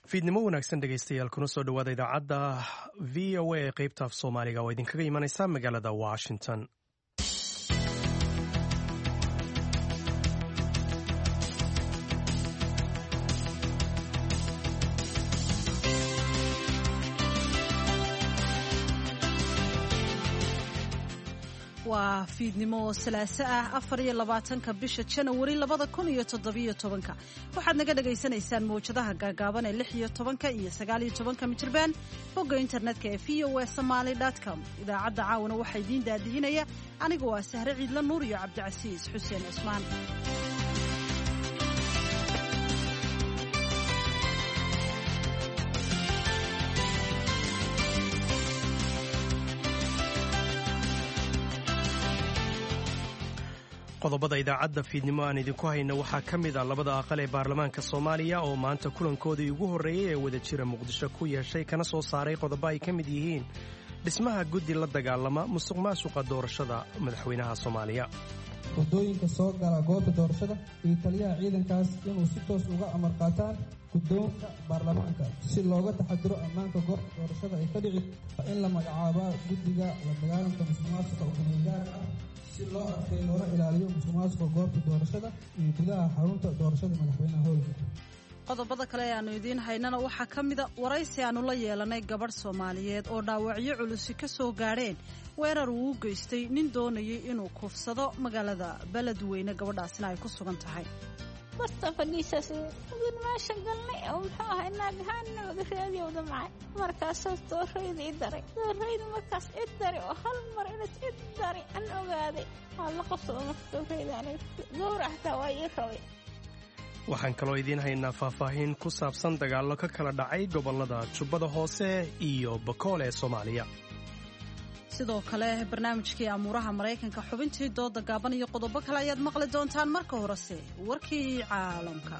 fiidnimo wanaagsan dhegaystayaal kuna soo dhawaada idaacadda v o a ee qaybta af soomaaliga oo idinkaga imanaysa magaalada washington. waa fiidnimo salaaso ah 24 bisha January 2017 waxaad naga dhageysanaysaan mowjadaha gaagaaban ee 16 iyo 19 mijirbaan bogga internetka ee voasomali.com. idaacadda caawana waxaa idiin daadihinaya anigu waa Sahre Ciidla Nuur iyo Cabdicasiis Xuseen Cusmaan. qodobada idaacadda fiidnimo aan idinku hayna waxaa ka mid ah labada aqal ee baarlamaanka Soomaaliya oo maanta kulankoodii ugu horreeyay ee wadajira Muqdisho ku yeeshay kana soo saaray qodobo ay ka mid yihiin dhismaha guddi la dagaalama musuqmaasuqa doorashada madaxweynaha Soomaaliya, wadooyinka soo gala goobta doorashada iyo taliyaha ciidankaas inuu si toos uga amar qaataan guddoonka baarlamaanka si looga taxadiro ammaanka goobta doorashada ay ka dhici in la magacaabo guddiga la dagaalanka musuqmaasuqa ugaarka ah si loo arkay loona ilaaliyo musuqmaasuqa goobta doorashada iyo gudaha xarunta doorashada madaxweynaha howlka. qodobada kale ee aanu idiin haynana waxaa ka mid a waraysi aanu la yeelanay gabadh Soomaaliyeed oo dhaawacyo culus ka soo gaadheen weerar uu u geystay nin doonayay inuu kufsado magaalada Beledweyne gabadhaasna ay ku sugan tahay. Mustafa meesha galnay oo muxuu ahaa inaagahaana wadareediyo damcay markaas doorayda idaray markaas idaray oo hal mar inay idaray aan ogaaday hal qof oo doorayda doorahta waa ii rabay. waxaan kaloo idiin haynaa faahfaahin ku saabsan dagaallo ka kala dhacay gobollada Jubbada Hoose iyo Bakool ee Soomaaliya. sidoo kale barnaamijkii amuuraha Mareykanka xubintii dooda gaaban iyo qodobo kale ayaad maqli doontaan. marka horese warkii caalamka.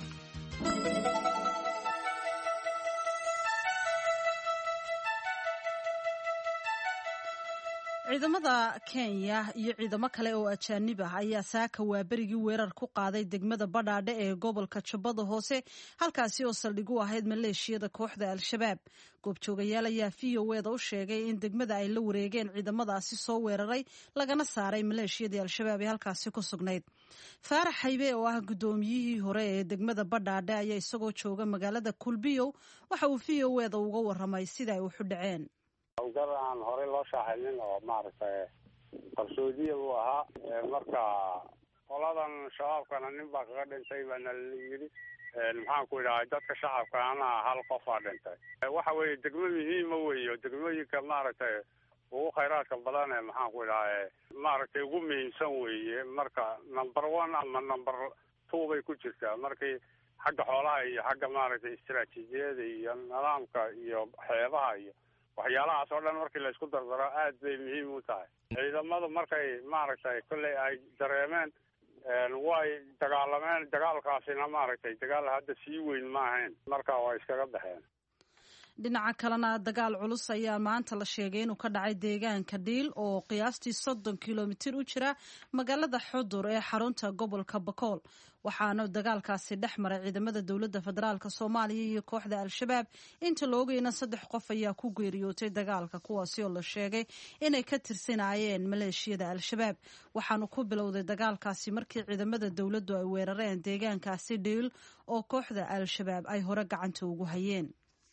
ciidamada Kenya iyo ciidamo kale oo ajaanib ah ayaa saaka waaberigii weerar ku qaaday degmada Badhaadhe ee gobolka Jubbada Hoose halkaasi oo saldhig u ahayd maleeshiyada kooxda Al-Shabaab. goobjoogayaal ayaa VOA u sheegay in degmada ay la wareegeen ciidamadaasi soo weeraray lagana saaray maleeshiyadii Al-Shabaab ee halkaasi ku sugnayd. Faarax Haybe oo ah gudoomiyihii hore ee degmada Badhaadhe ayaa isagoo jooga magaalada Kulbiyo waxa uu VOA uga waramay sida ay u xudhaceen. aan horey loo shaaxinin oo maaragtay qarsoodiye uu ahaa marka qoladan shabaabkana nin baa kaga dhintay baana la yidhi maxaan ku idhahay dadka shacabkaana hal qof aa dhintay. waxa weeye degmo muhiima weeyo degmooyinka maaragtay ugu khayraadka badan ee maxaan ku idhahay maaragtay ugu muhiimsan weeye marka number 1 ama number 2 bay ku jirtaa markii xagga xoolaha iyo xagga maaragtay istiraatiijiyada iyo nidaamka iyo xeebaha iyo waxyaalahaas oo dhan markii la isku dardaro aad bay muhiim u tahay. ciidamadu markay maaragtay kolley ay dareemeen way dagaalameen dagaalkaasina maaragtay dagaal hadda sii weyn ma ahayn marka way iskaga baxeen. dhinaca kalena dagaal culus ayaa maanta la sheegay inuu ka dhacay deegaanka Dhiil oo qiyaastii 30 kilomitir u jira magaalada Xudur ee xarunta gobolka Bakool. waxaana dagaalkaasi dhex maray ciidamada dowladda federaalka Soomaaliya iyo kooxda Al-Shabaab. inta la ogayna 3 qof ayaa ku geeriyootay dagaalka kuwaasi oo la sheegay inay ka tirsanayeen maleeshiyada Al-Shabaab. waxaanu ku bilowday dagaalkaasi markii ciidamada dowladdu ay weerareen deegaankaasi Dhiil oo kooxda Al-Shabaab ay hore gacanta ugu hayeen.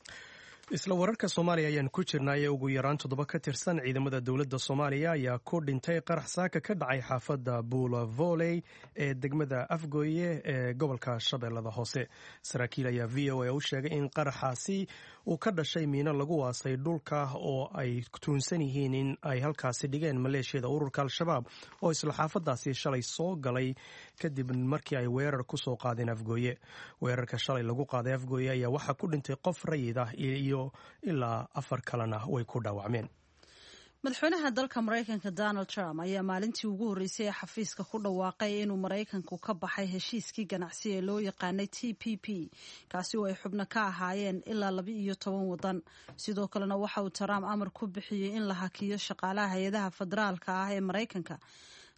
isla wararka Soomaaliya ayaan ku jirnay ugu yaraan 7 ka tirsan ciidamada dowladda Soomaaliya ayaa ku dhintay qarax saaka ka dhacay xaafadda Buula Volley ee degmada Afgooye ee gobolka Shabeellada Hoose. saraakiil ayaa VOA u sheegay in qaraxaasi uu ka dhashay miino lagu waasay dhulka oo ay tuunsan yihiin in ay halkaasi dhigeen maleeshiyada ururka Al-Shabaab oo isla xaafadaasi shalay soo galay kadib markii ay weerar ku soo qaadeen Afgooye. weerarka shalay lagu qaaday Afgooye ayaa waxa ku dhintay qof rayid ah iyo ilaa 4 kalena way ku dhaawacmeen. madaxweynaha dalka Mareykanka Donald Trump ayaa maalintii ugu horeysay xafiiska ku dhawaaqay inuu Mareykanku ka baxay heshiiskii ganacsi ee loo yaqaanay TPP kaasi oo ay xubno ka ahaayeen ilaa 12 wadan. sidoo kalena waxa uu Trump amar ku bixiyay in la hakiyo shaqaalaha hay'adaha federaalka ah ee Mareykanka.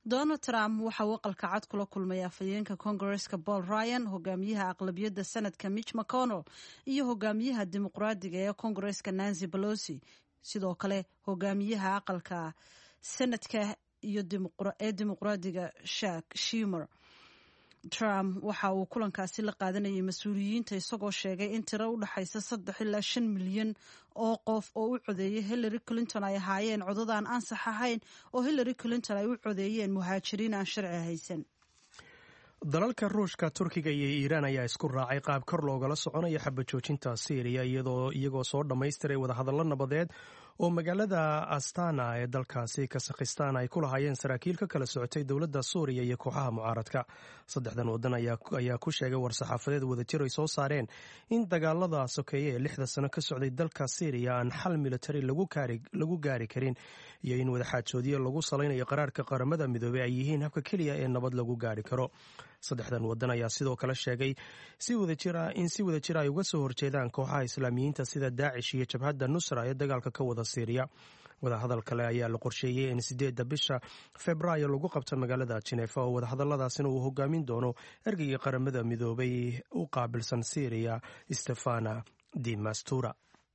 Donald Trump waxa uu aqalka cad kula kulmay afhayeenka Congress-ka Paul Ryan, hogaamiyaha aqlabiyadda Senate-ka Mitch McConnell iyo hogaamiyaha dimuqraadiga ee Congress-ka Nancy Pelosi, sidoo kale hogaamiyaha aqalka Senate-ka iyo dimuqraadiga Chuck Schumer. Trump waxa uu kulankaasi la qaadanayay mas-uuliyiinta isagoo sheegay in tiro u dhaxaysa 3 ilaa 5 milyan oo qof oo u codeeyay Hillary Clinton ay ahaayeen codad aan ansax ahayn oo Hillary Clinton ay u codeeyeen muhaajiriin aan sharci haysan. dalalka Ruushka, Turkiga iyo Iiraan ayaa isku raacay qaab kor loogala soconayo xabad joojinta Syria iyagoo soo dhammaystiray wadahadallo nabadeed oo magaalada Astana ee dalkaasi Kazakhstan ay ku lahaayeen saraakiil ka kala socotay dowladda Suuriya iyo kooxaha mucaaradka. Saddexdan waddan ayaa ku sheegay war-saxaafadeed wadajir ay soo saareen in dagaalada sokeeye ee 6 sano ka socday dalka Syria aan xal militari lagu gaari karin iyo in wadaxaajoodyo lagu salaynayo qaraarka qaramada midoobay ay yihiin habka keliya ee nabad lagu gaari karo. Saddexdan waddan ayaa sidoo kale sheegay in si wadajir ay uga soo horjeedaan kooxaha islaamiyiinta sida Daacish iyo jabhadda Nusra ee dagaalka ka wada Syria. wadahadal kale ayaa la qorsheeyey in 8 bisha Febraayo lagu qabto magaalada Geneva oo wadahadalladaasina uu hogaamin doono ergeyga qaramada midoobay u qaabilsan Syria Stefana de Mistura.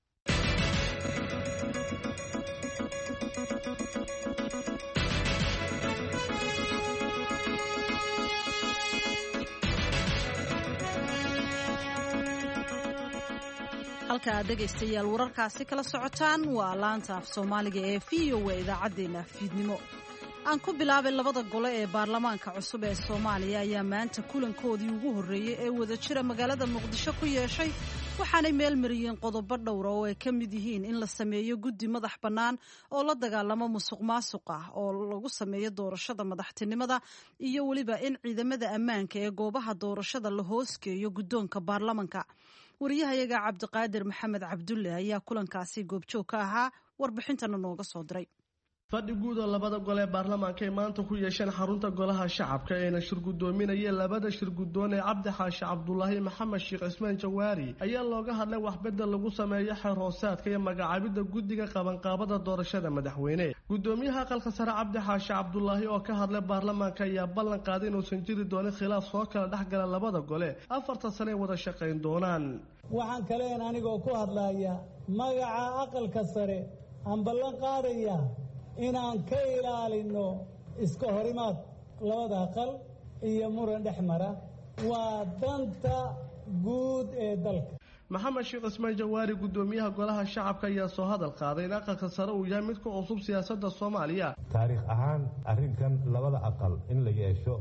halka dhegaystayaal wararkaasi kala socotaan waa laanta af Soomaaliga ee VOA idaacadeena fiidnimo. aan ku bilaabay labada gole ee baarlamaanka cusub ee Soomaaliya ayaa maanta kulankoodii ugu horeeyay ee wadajira magaalada Muqdisho ku yeeshay, waxaanay meel mariyeen qodobo dhowr oo ay ka mid yihiin in la sameeyo guddi madax bannaan oo la dagaalamo musuqmaasuq ah oo lagu sameeyo doorashada madaxtinimada iyo weliba in ciidamada ammaanka ee goobaha doorashada la hoosgeeyo guddoonka baarlamaanka. wariyahayaga Cabdiqaadir Maxamed Cabdulle ayaa kulankaasi goobjoog ka ahaa, warbixintana nooga soo diray. fadhi guud oo labada gole ee baarlamaanka ay maanta ku yeesheen xarunta golaha shacabka ee shir gudoominaya labada shir gudoon ee Cabdi Xaashi Cabdullaahi Maxamed Sheekh Ismaan Jawaari ayaa looga hadlay wax bedel lagu sameeyo xeer hoosaadka iyo magacaabida guddiga qabanqaabada doorashada madaxweyne. gudoomiyaha aqalka sare Cabdi Xaashi Cabdullaahi oo ka hadlay baarlamaanka ayaa ballan qaaday inuu san jiri doonin khilaaf soo kala dhaxgala labada gole 4 sano ay wada shaqeyn doonaan. waxaan kaleen anigoo ku hadlaya magaca aqalka sare aan ballan qaadaya inaan ka ilaalino iska horimaad labada aqal iyo muran dhexmara. waa danta guud ee dalka. maxamed sheekh ismaan jawaari gudoomiyaha golaha shacabka ayaa soo hadal qaaday in aqalka sare uu yahay mid ku cusub siyaasadda Soomaaliya. taariikh ahaan arrinkan labada aqal in la yeesho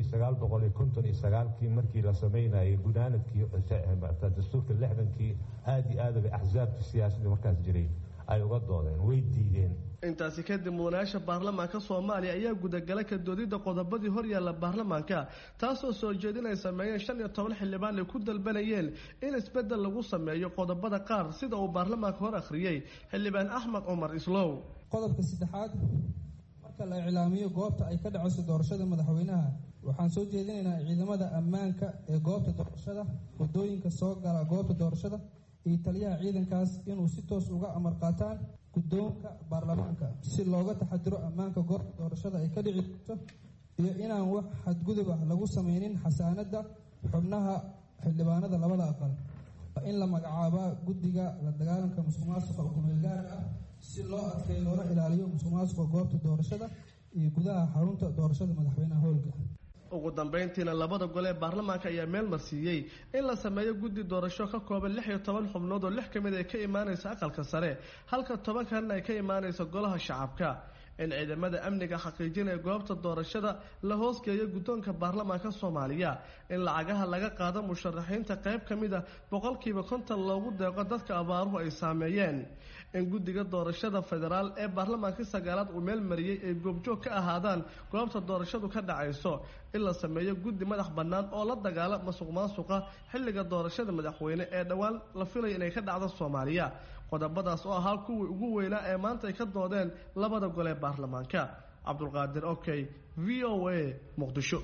1959 markii la sameeyay gudaanadkii dastuurka 60kii aad ay axsaabta siyaasadda markaas jiray ay uga doodeen way diideen. intaasi kadib mudanayaasha baarlamaanka Soomaaliya ayaa gudagalay ka doodida qodobadii hor yaalla baarlamaanka, taasoo soo jeedinay sameeyeen 15 xildhibaan ay ku dalbanayeen in isbedel lagu sameeyo qodobada qaar sida uu baarlamaanka hor akhriyay xildhibaan Axmed Umar Islow. qodobka 3 marka la iclaamiyo goobta ay ka dhacayso doorashada madaxweynaha, waxaan soo jeedinaynaa ciidamada ammaanka ee goobta doorashada, wadooyinka soo gala goobta doorashada iyo taliyaha ciidankaas inuu si toos uga amar qaataan guddoonka baarlamaanka si looga taxadiro ammaanka goobta doorashada ay ka dhici karto iyo inaan wax xadgudub ah lagu sameynin xasaanada xubnaha xildhibaanada labada aqal. in la magacaabaa guddiga la dagaalanka musuqmaasuqa xukuumad gaar ah si loo adkeeyo loona ilaaliyo musuqmaasuqa goobta doorashada iyo gudaha xarunta doorashada madaxweynaha howlka. ugu dambeyntiina labada gole ee baarlamaanka ayaa meel marsiiyay in la sameeyo guddi doorasho ka kooban 16 xubnood oo 6 kamid ay ka imaanaysa aqalka sare halka 10 kalena ay ka imaanaysa golaha shacabka. in ciidamada amniga xaqiijinaya goobta doorashada la hoosgeeyo guddoonka baarlamaanka Soomaaliya, in lacagaha laga qaado musharaxiinta qayb kamid ah 50% loogu deeqo dadka abaaruhu ay saameeyeen, in guddiga doorashada federaal ee baarlamaanka 9aad uu meel mariyay ay goobjoog ka ahaadaan goobta doorashadu ka dhacayso, in la sameeyo guddi madax bannaan oo la dagaala musuqmaasuqa xilliga doorashada madaxweyne ee dhawaan la filayo inay ka dhacdo Soomaaliya. qodobadaas oo ahaa kuwii ugu weynaa ee maanta ay ka doodeen labada gole ee baarlamaanka. Cabdulqaadir Okay, VOA, Muqdisho.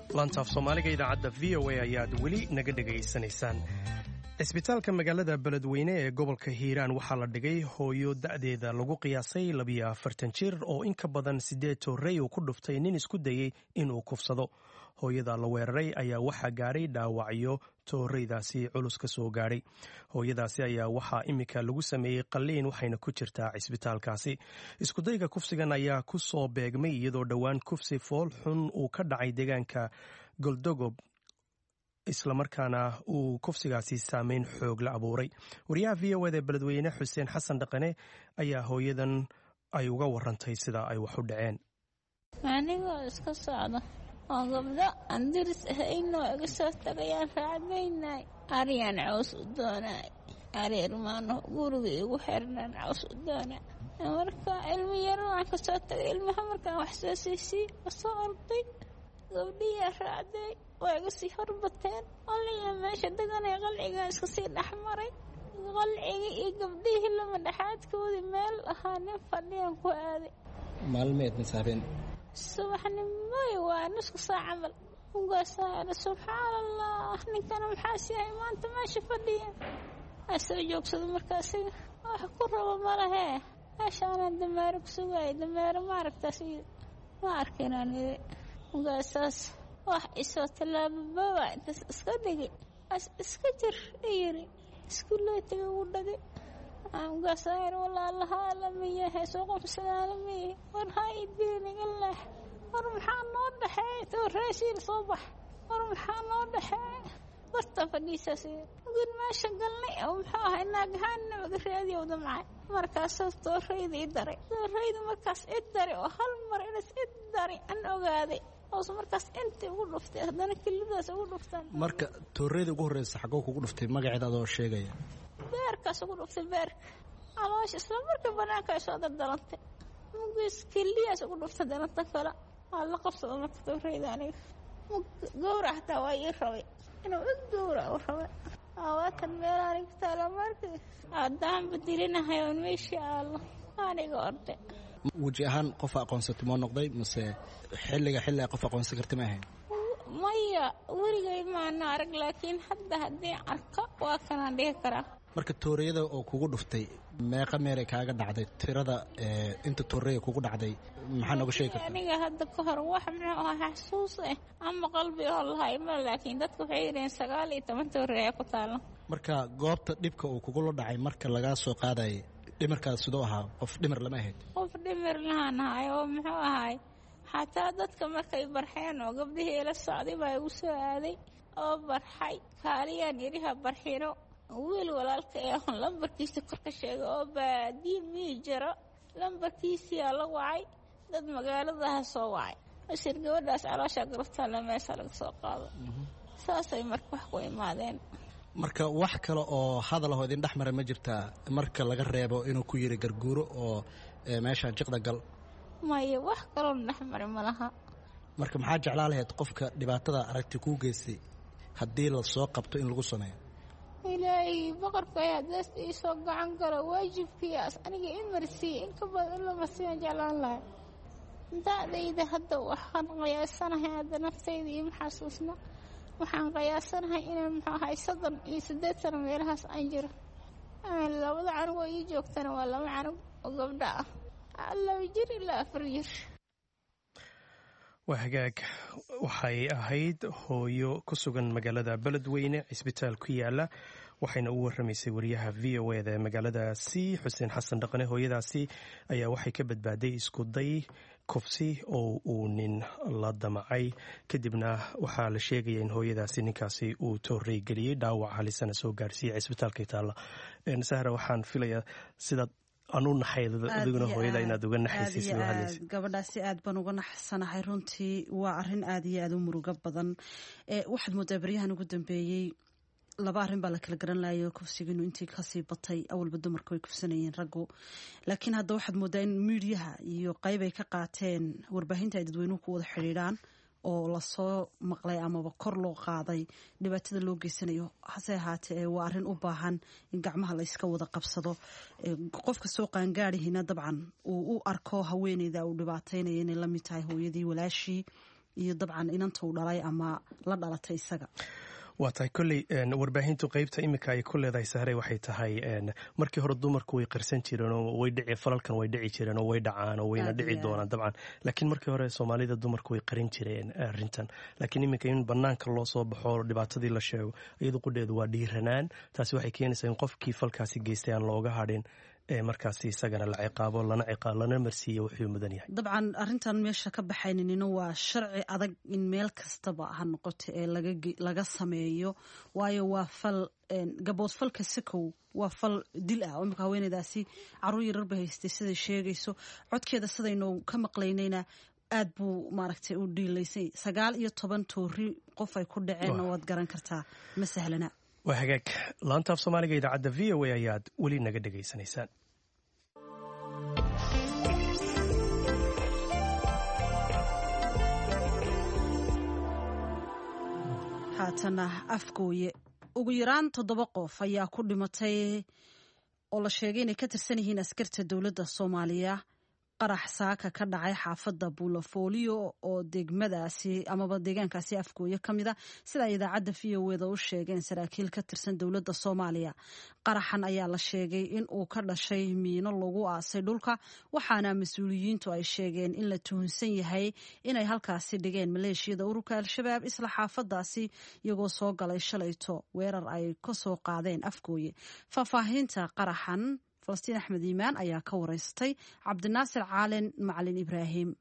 laantaaf soomaaliga idaacadda v o a ayaad weli naga dhegaysanaysaan. cisbitaalka magaalada beledweyne ee gobolka hiiraan waxaa la dhigay hooyo da'deeda lagu qiyaasay 42 jir oo in ka badan 8 toorey uu ku dhuftay nin isku dayey inuu kufsado. hooyada la weeraray ayaa waxaa gaadhay dhaawacyo tooreydaasi culus ka soo gaadhay. hooyadaasi ayaa waxaa imika lagu sameeyey qalliin waxayna ku jirtaa cisbitaalkaasi. iskudayga kufsigan ayaa ku soo beegmay iyadoo dhowaan kufsi fool xun uu ka dhacay deegaanka goldogob islamarkaana uu kufsigaasi saameyn xoog la abuuray. wariyaha v o eda beledweyne xuseen xasan dhaqane ayaa hooyadan ay uga warantay sida ay wax u dhaceen. anigoo iska socda oo gabdho aan diris ahaynoo iga soo tagayaan raacdaynay aryaan caws u doonay areermaano guriga igu xirnaan caws u doonay. marka ilmo yar waan ka soo tagay ilmaha markaan wax soo siisii soo orday gabdhiyaa raacday waa iga sii horbateen qalliga meesha deganay qalciga iska sii dhexmaray qalciga iyo gabdhihii lama dhexaadkoodii meel ahaa nin fadhiyaan ku aaday maalmeed masaafeen subaxnimay waa nusku saa camal ugaasaaana subxaan allah ninkana maxaas yahay maanta meesha fadhiya asoo joogsado markaasiga wax ku rabo malahee meeshaanaan dameero ku sugaayay dameero ma aragtaas ma arkaynaan iri ugaasaas wax isoo tallaabababa intaas iska dhigay as iska jir yiri iskuulee taga ugu dhagay ugaasaayar walaalahaa lamiyahe soo qofsadaa lamiyahe war haa idiiniga leh war maxaa noo dhexeey tooreysiil soo bax war maxaa noo dhexeey barta fadhiisaas gud meesha galnay oo muxuu ahay naagahaanna uga raadiyowda macay markaasoo tooreyda i daray tooreyda markaas i daray oo hal mar inas i daray an ogaaday oo markaas intii ugu dhuftay haddana kelidaas ugu dhuftaan. marka tooreyda ugu horreysa xagoo kugu dhuftay magaceeda adoo sheegaya beerkaas ugu dhuftay beerka caloosha isla marka banaanka ay soo dardalantay mugis keliyaas ugu dhuftay dalanta kale waa la qabsado marka tooreyda aniga gowrac hataa waa ii rabay inuu i gowrac u rabay waatan meel aniga taala marka haddaan badilinahay oon meeshii aalo aniga orday. weji ahaan qof aqoonsatay moo noqday mase xilliga qof aqoonsan karta ma ahayn? maya weligay maana arag laakiin hadda haddii arko waa kanaan dhihi karaa. marka tooreyada oo kugu dhuftay meeqa meelay kaaga dhacday tirada inta tooreyda kugu dhacday maxaa nooga sheegi kartaa? aniga hadda ka hor wax muxuu ahaa xasuus ama qalbi oo lahay ma laakiin dadku waxay yidhaheen 19 tooreeya ku taalo. marka goobta dhibka uu kugula dhacay marka lagaa soo qaadayay dhimarkaas sidoo ahaa qof dhimar lama ahayd? qof dhimar lahaan ahay oo muxuu ahay xataa dadka markay barxeen oo gabdhihii la socday baa igu soo aaday oo barxay kaaliyaan yidhiha barxino wiil walaalka ee lambarkiisa kor ka sheegay oo baadiye mii jiro lambarkiisiyaa la wacay dad magaaladaha soo wacay ashir gabadhaas caloosha garabtaala meesha laga soo qaado saasay marka wax ku imaadeen. marka wax kale oo hadal ahoo idin dhex mara ma jirtaa marka laga reebo inuu ku yiri garguuro oo meesha jiqda gal? maya wax kaloo dhex mara ma laha. marka maxaa jeclaa lahayd qofka dhibaatada aragti kuu geystay haddii la soo qabto in lagu sameeyo? ilaahay boqorka hadaas ii soo gacan galo waajibkiias aniga in marsiiye in ka badan in la marsiiyan jeclaan lahay. da'dayda hadda waxaan qiyaasanahay hadda naftayda iyo maxasuusna waxaan qiyaasanahay inaan muxuu ahay 38 sano meelahaas aan jiro. labada canug oo ii joogtana waa 2 canug oo gabdho ah 2 jir ilaa 4 jir. waa hagaag waxay ahayd hooyo ku sugan magaalada beledweyne cisbitaal ku yaala waxayna u waramaysay wariyaha v o eda magaaladaasi xuseen xasan dhaqane. hooyadaasi ayaa waxay ka badbaaday isku day kufsi oo uu nin la damacay kadibna waxaa la sheegaya in hooyadaasi ninkaasi uu toorey geliyey dhaawac halisana soo gaarsiiyey cisbitaalka taalla. sahra waxaan filayaa sidaad anu naxayd adiguna hooyada inaad uga naxaysid gabadhaasi aad baan uga naxsanahay runtii waa arin aad iyo aad u murugo badan. waxaad moodaa baryahan ugu dambeeyey 2 arrin baa la kala garan lahayo kufsiginu intii kasii batay awalba dumarku way kufsanayeen raggu laakiin hadda waxaad moodaa in miidiyaha iyo qayb ay ka qaateen warbaahinta ay dadweynuhu ku wada xidhiidhaan oo lasoo maqlay amaba kor loo qaaday dhibaatada loo geysanayo. hase ahaatee waa arrin u baahan in gacmaha la iska wada qabsado. qofka soo qaangaadhihina dabcan uu u arko haweeneyda uu dhibaataynaya inay la mid tahay hooyadii walaashii iyo dabcan inantuu dhalay ama la dhalatay isaga. waa tahay kolley warbaahintu qaybta iminka ay ku leedahay sahre waxay tahay markii hore dumarku way qarsan jireen oo falalkan way dhici jireen oo way dhacaan oo wayna dhici doonaan dabcan laakiin markii hore soomaalida dumarku way qarin jireen arrintan laakiin iminka in banaanka loo soo baxo dhibaatadii la sheego iyadu qudheedu waa dhiiranaan taasi waxay keenaysaa in qofkii falkaasi geystay aan looga hadhin markaasi isagana la ciqaabo lana marsiiyo wuxuu mudan yahay. dabcan arrintan meesha ka baxaynina waa sharci adag in meel kastaba ha noqoto ee laga sameeyo waayo waa fal gaboodfalka sakow waa fal dil ah oo imika haweeneydaasi caruur yarar ba haystay siday sheegayso codkeeda sidaynu ka maqlaynayna aad buu maaragtay u dhiilaysay 19 toori qof ay ku dhaceen waad garan kartaa ma sahlana. waa hagaag laanta af soomaaliga idaacadda VOA ayaad weli naga dhegaysanaysaan. haatana afgooye ugu yaraan 7 qof ayaa ku dhimatay oo la sheegay inay ka tirsan yihiin askarta dowladda Soomaaliya qarax saaka ka dhacay xaafadda Buulafooliyo oo degmadaasi amaba deegaankaasi afgooye kamida sida idaacadda VOA u sheegeen saraakiil ka tirsan dowladda Soomaaliya. qaraxan ayaa la sheegay in uu ka dhashay miino lagu aasay dhulka waxaana mas'uuliyiintu ay sheegeen in la tuhunsan yahay inay halkaasi dhigeen maleeshiyada ururka al-shabaab isla xaafadaasi iyagoo soo galay shalayto weerar ay ka soo qaadeen afgooye. faahfaahinta qaraxan Falastiin Axmed Iimaan ayaa ka wareystay Cabdinaasir Caalen Macalin Ibraahim.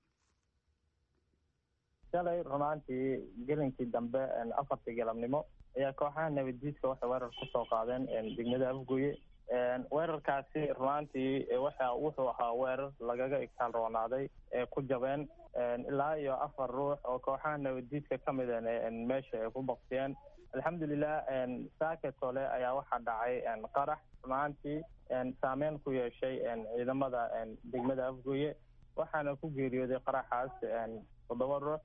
shalay runaantii gelinkii dambe 4 galabnimo ayaa kooxaha nabadiidka waxay weerar ku soo qaadeen degmada afgooye. weerarkaasi runaantii wuxuu ahaa weerar lagaga igtaal roonaaday ee ku jabeen ilaa iyo 4 ruux oo kooxaha nabadiidka ka mid meesha ay ku baqsiyeen. alxamdulilah saaka tole ayaa waxaa dhacay qarax runaantii saameyn ku yeeshay ciidamada degmada afgooye waxaana ku geeriyooday qaraxaas 7 ruux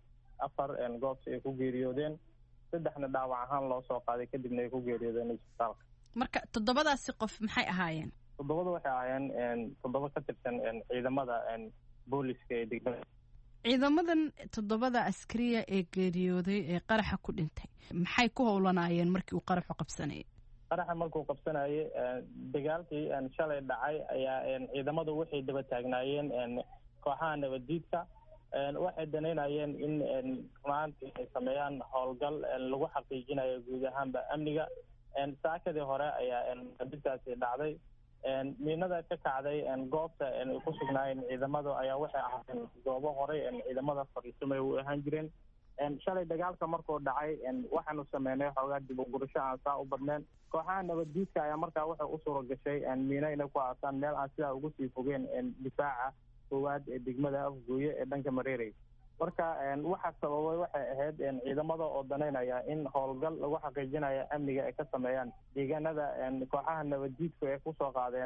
4 goobta ay ku geeriyoodeen 3na dhaawac ahaan loo soo qaaday kadibna ay ku geeriyoodeen isbitaalka. marka 7daasi qof maxay ahaayeen? 7 waxay ahaayeen 7 ka tirsan ciidamada booliska ee degmada. ciidamadan 7 askariya ee geeriyooday ee qaraxa ku dhintay maxay ku howlanaayeen markii uu qaraxu qabsanayay? qaraxa markuu qabsanayay dagaalkii shalay dhacay ayaa ciidamadu waxay daba taagnaayeen kooxaha nabadiidka waxay danaynayeen in runaantii ay sameeyaan howlgal lagu xaqiijinayo guud ahaanba amniga. saakadii hore ayaa nabaddaasi dhacday miinada ka kacday goobta ay ku sugnaayeen ciidamadu ayaa waxay ahaayeen goobo horey ciidamada fariisamay u ahaan jireen. shalay dagaalka markuu dhacay waxaanu sameynay xoogaa dib u gurasho aan saa u badneen. kooxaha nabadiidka ayaa markaa waxay u suura gashay miino inay ku aasaan meel aan sidaa ugu sii fogeen difaaca koowaad ee degmada afgooye ee dhanka mareerey. marka waxa sababay waxay ahayd ciidamada oo danaynaya in howlgal lagu xaqiijinayo amniga ay ka sameeyaan deegaanada kooxaha nabadiidku ay kusoo qaadeen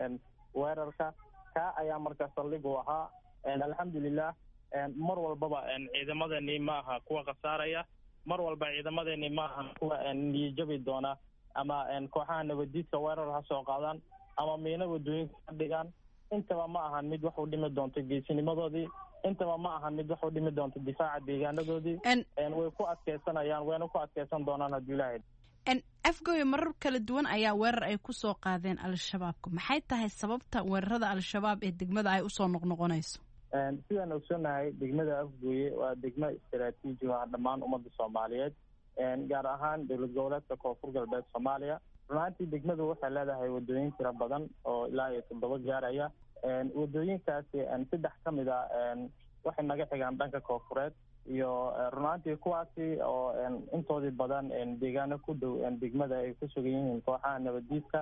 weerarka ka ayaa marka saldhig u ahaa. alxamdulilah mar walbaba ciidamadani ma aha kuwa khasaaraya mar walba ciidamadani ma aha kuwa niyajabi doona ama kooxaha nabadiidka weerar ha soo qaadaan ama miino wadooyinka ka dhigaan. intaba ma ahan mid wax u dhimi doonto geesinimadoodii intaba ma ahan mid wax u dhimi doonto difaaca deegaanadoodii way ku adkeysanayaan wayna ku adkeysan doonaan haddii ilaahay. afgooye marar kala duwan ayaa weerar ay ku soo qaadeen al-shabaabka maxay tahay sababta weerarada al-shabaab ee degmada ay usoo noqnoqonayso? sidaan ogsoonahay degmada afgooye waa degmo istaraatiiji ah dhammaan ummadda Soomaaliyeed gaar ahaan dowlad goboleedka koonfur galbeed Soomaaliya. runaantii degmadu waxay leedahay wadooyin tiro badan oo ilaa iyo 7 gaaraya. wadooyinkaasi 3 ka mid ah waxay naga xigaan dhanka koonfureed iyo runaantii kuwaasi oo intoodii badan deegaano ku dhow degmada ay ku sugan yihiin kooxaha nabadiidka.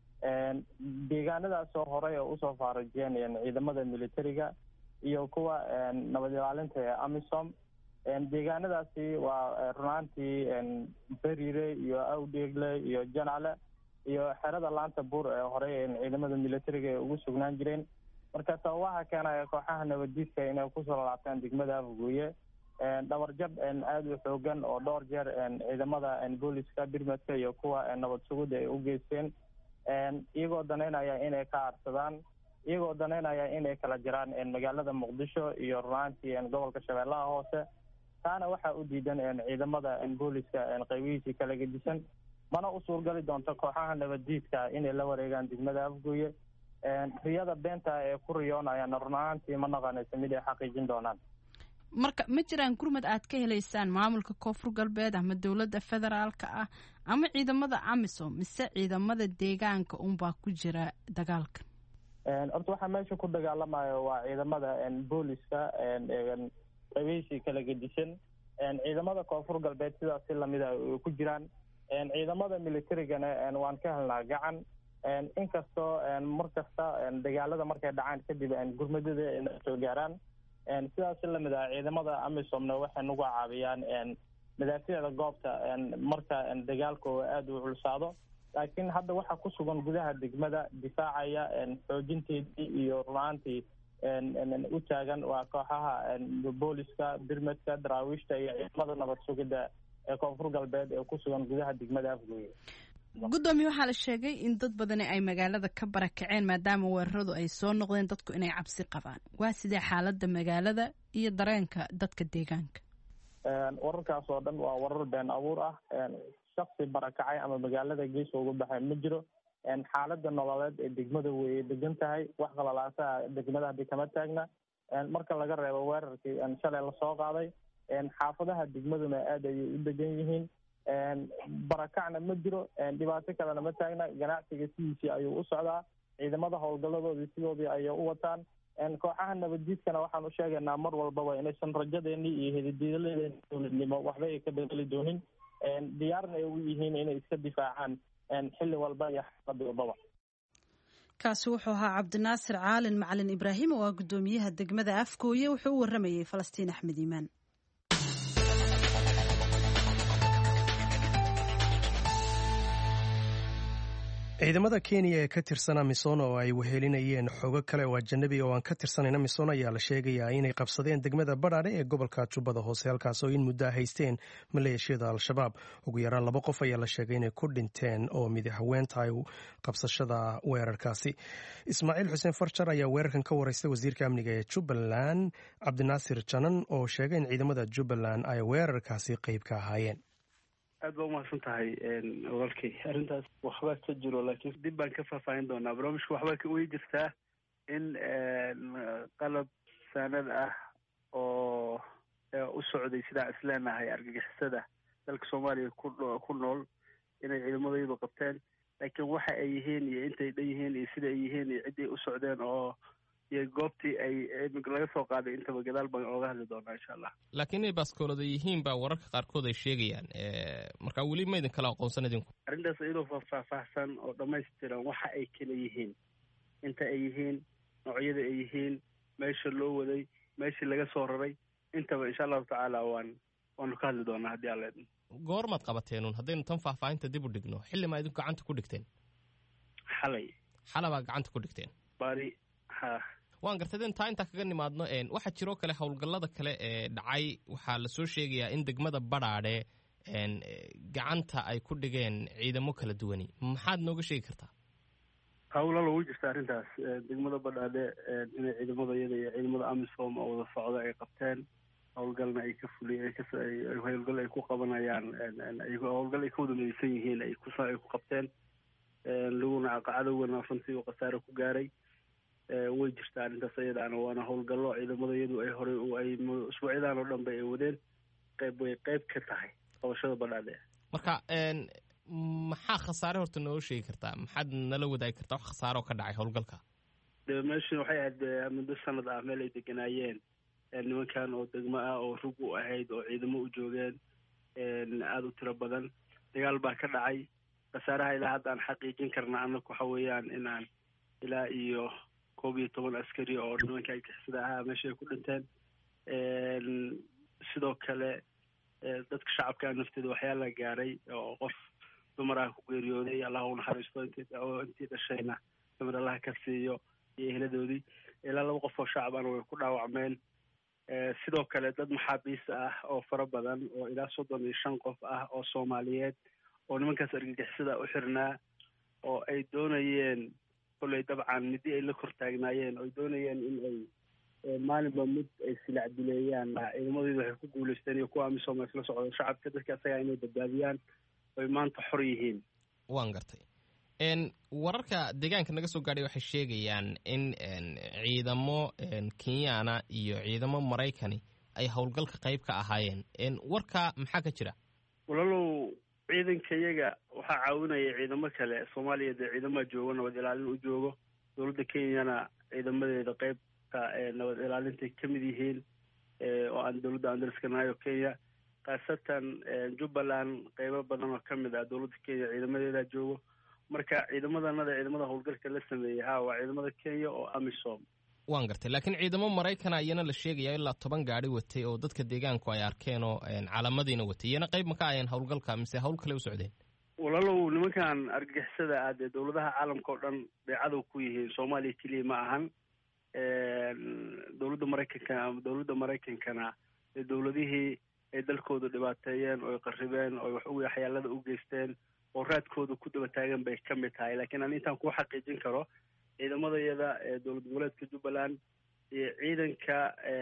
deegaanadaasoo horey oo usoo faarajiyeen ciidamada militariga iyo kuwa nabad ilaalinta ee AMISOM. deegaanadaasi waa runaantii beriire iyo awdheegle iyo janaale iyo xerada laanta buur ee horey ciidamada militariga ay ugu sugnaan jireen. marka sababaha keenaya kooxaha nabadiidka inay kusoo laabtaan degmada afgooye dhabarjab aad u xoogan oo dhowr jeer ciidamada booliska birmadka iyo kuwa nabad sugidda ay u geysteen iyagoo danaynaya inay ka aarsadaan iyagoo danaynaya inay kala jiraan magaalada muqdisho iyo runaantii gobolka shabeellaha hoose. taana waxaa u diidan ciidamada booliska qaybihiisii kala gedisan mana u suurgali doonto kooxaha nabaddiidka inay la wareegaan degmada afgooye riyada beenta ee ku riyoonayaan run ahaantii ma naqanayso mid ay xaqiijin doonaan marka ma jiraan gurmad aad ka helaysaan maamulka koonfur galbeed ama dowladda federaalka ah ama ciidamada amisom mise ciidamada deegaanka unbaa ku jira dagaalka horta waxaa meesha ku dagaalamayo waa ciidamada booliska qaybihiisii kala gedisan ciidamada koonfur galbeed sidaas si lamida ay ku jiraan ciidamada militarigana waan ka helnaa gacan inkastoo mar kasta dagaalada markay dhacaan kadib gurmadada ay soo gaaraan sidaas si lamid ah ciidamada amisomna waxay nagu caawiyaan madaaficda goobta marka dagaalka oo aada u culsaado laakiin hadda waxaa ku sugan gudaha degmada difaacaya xoojinteedii iyo runaantii u taagan waa kooxaha booliska birmadka daraawiishta iyo ciidamada nabad sugidda ee koonfur galbeed ee ku sugan gudaha degmada afgooye guddoomiye waxaa la sheegay in dad badani ay magaalada ka barakaceen maadaama weeraradu ay soo noqdeen dadku inay cabsi qabaan waa sidee xaaladda magaalada iyo dareenka dadka deegaanka wararkaas oo dhan waa warar been abuur ah shaksi barakacay ama magaalada geeska uga baxay ma jiro xaaladda nololeed ee degmada way degan tahay wax qalalaasaha degmada haddii kama taagna marka laga reebo weerarkii shalay lasoo qaaday xaafadaha degmaduna aad ayay u degan yihiin barakacna ma jiro dhibaato kalena ma taagna ganacsiga sidiisii ayuu u socdaa ciidamada howlgaladoodii sidoodii ayay u wataan kooxaha nabaddiidkana waxaan u sheegaynaa mar walbaba inaysan rajadeenii iyo hedidiiladeeni dowladnimo waxba ay ka bedeli doonin diyaarna ay u yihiin inay iska difaacaan xilli walba iyo xaalada walbaba kaasi wuxuu ahaa cabdinaasir caalin macalin ibraahim oo ah guddoomiyaha degmada afgooye wuxuu u waramayey falastiin axmed iimaan ciidamada kenya ee ka tirsan amisom oo ay wehelinayeen xogo kale oo ajanabi oo aan ka tirsanayn amisom ayaa la sheegayaa inay qabsadeen degmada badhaadhe ee gobolka jubbada hoose halkaas oo in muddo haysteen maleeshiyada al-shabaab ugu yaraan 2 qof ayaa la sheegay inay ku dhinteen oo madaxweyne tahay qabsashada weerarkaasi ismaaciil xuseen farjar ayaa weerarkan ka waraystay wasiirka amniga ee jubbaland cabdinaasir janan oo sheegay in ciidamada jubbaland ay weerarkaasi qayb ka ahaayeen aad baa umahadsan tahay walaalkay arrintaas waxbaa ka jiro laakiin dib baan ka faahfaahin doonaa barnaamijka waxbaa way jirtaa in qalab saanad ah oo u socday sidaan isleenahay argagixisada dalka soomaaliya ku nool inay ciidamadayadu qabteen laakiin waxa ay yihiin iyo intay dhan yihiin iyo sida ay yihiin iyo ciddii u socdeen oo iyo goobtii ay laga soo qaaday intaba gadaal baan ooga hadli doonaa insha allah laakiin inay baaskoolada yihiin baa wararka qaarkood ay sheegayaan marka weli ma idin kala aqoonsan idinku arrintaas iyadoo faahfaahsan oo dhammaystiran waxa ay kala yihiin inta ay yihiin noocyada ay yihiin meesha loo waday meeshii laga soo raray intaba insha allahu tacaala waanu ka hadli doonaa haddii alla idin goormaad qabateenun haddaynu tan faahfaahinta dib u dhigno xilli maa idinku gacanta ku dhigteen xalabaa gacanta ku dhigteen bari ha waan gartay intaa kaga nimaadno waxaa jiroo kale howlgallada kale ee dhacay waxaa lasoo sheegayaa in degmada badhaadhe gacanta ay ku dhigeen ciidamo kala duwani maxaad nooga sheegi kartaa hawlala way jirta arrintaas degmada badhaadhe inay ciidamada iyada iyo ciidamada amisom oo wada socda ay qabteen howlgalna ay ka fuliyeen howlgal ay ku qabanayaan howlgal ay ka wada midaysan yihiin ay ku qabteen laguna cadowgana runtii uu khasaare ku gaaray way jirtaa arrintaas iyadaana waana howlgallo ciidamada iyadu ay horey ay usbuucyadan oo dhan ba ay wadeen way qayb ka tahay qabashada badhaadhe marka maxaa khasaare horta noo sheegi kartaa maxaad nala wadaagi kartaa wax khasaare oo ka dhacay howlgalka de meeshan waxay ahayd muddo sanad ah meel ay deganaayeen nimankan oo degmo ah oo rug u ahayd oo ciidamo u joogeen aada u tiro badan dagaal baa ka dhacay khasaaraha ilaa hadda aan xaqiijin karna annaku waxa weeyaan inaan ilaa iyo 11 askari oo nimanka argagixisada ahaa meesha ay ku dhinteen sidoo kale dadka shacabka nafteeda waxyaala gaaray oo qof dumar ah ku geeriyooday allah u naxariisto intii dhashayna samir allah ka siiyo iyo eheladoodii ilaa 2 qof oo shacab ahna way ku dhaawacmeen sidoo kale dad maxaabiis ah oo fara badan oo ilaa 35 qof ah oo soomaaliyeed oo nimankaas argagixisada u xirnaa oo ay doonayeen kolley dabcan midii ay la kor taagnaayeen oo ay doonayeen in ay maalinba mid ay silacdileeyaan ciidamadeedu waxay ku guulaysteen iyo kuwa amisom ay isla socdo shacabka dadka isagaa inay badbaadiyaan oy maanta xor yihiin. waan gartay. wararka deegaanka naga soo gaadhay waxay sheegayaan in ciidamo kenyaana iyo ciidamo maraykani ay howlgalka qayb ka ahaayeen. warka maxaa ka jira? walaalow ciidanka iyaga waxaa caawinaya ciidamo kale. soomaaliya dee ciidama joogo nabad ilaalin u joogo. dowladda kenyana ciidamadeeda qaybka nabad ilaalintay ka mid yihiin oo aan dowladda aan dariska nahay oo kenya. khaasatan jubbaland qaybo badan oo ka mid ah dowladda kenya ciidamadeeda joogo. marka ciidamadanada ciidamada howlgalka la sameeyey waa ciidamada kenya oo amisom. waan gartay. laakiin ciidamo maraykana ayana la sheegaya ilaa 10 gaari watay oo dadka deegaanku ay arkeen oo calaamadiina watay. iyana qayb ma ka ayeen howlgalka mise hawl kale u socdeen? walaalow nimankan argagixisada ah dee dowladaha caalamka oo dhan bay cadow ku yihiin. soomaaliya keliya ma ahan. dowladda maraykankana ee dowladihii ay dalkooda dhibaateeyeen oo ay qarribeen oo wax waxyaalada u geysteen oo raadkooda ku daba taagan bay ka mid tahay. laakiin aan intaan ku xaqiijin karo ciidamadayada ee dowlad goboleedka jubbaland iyo ciidanka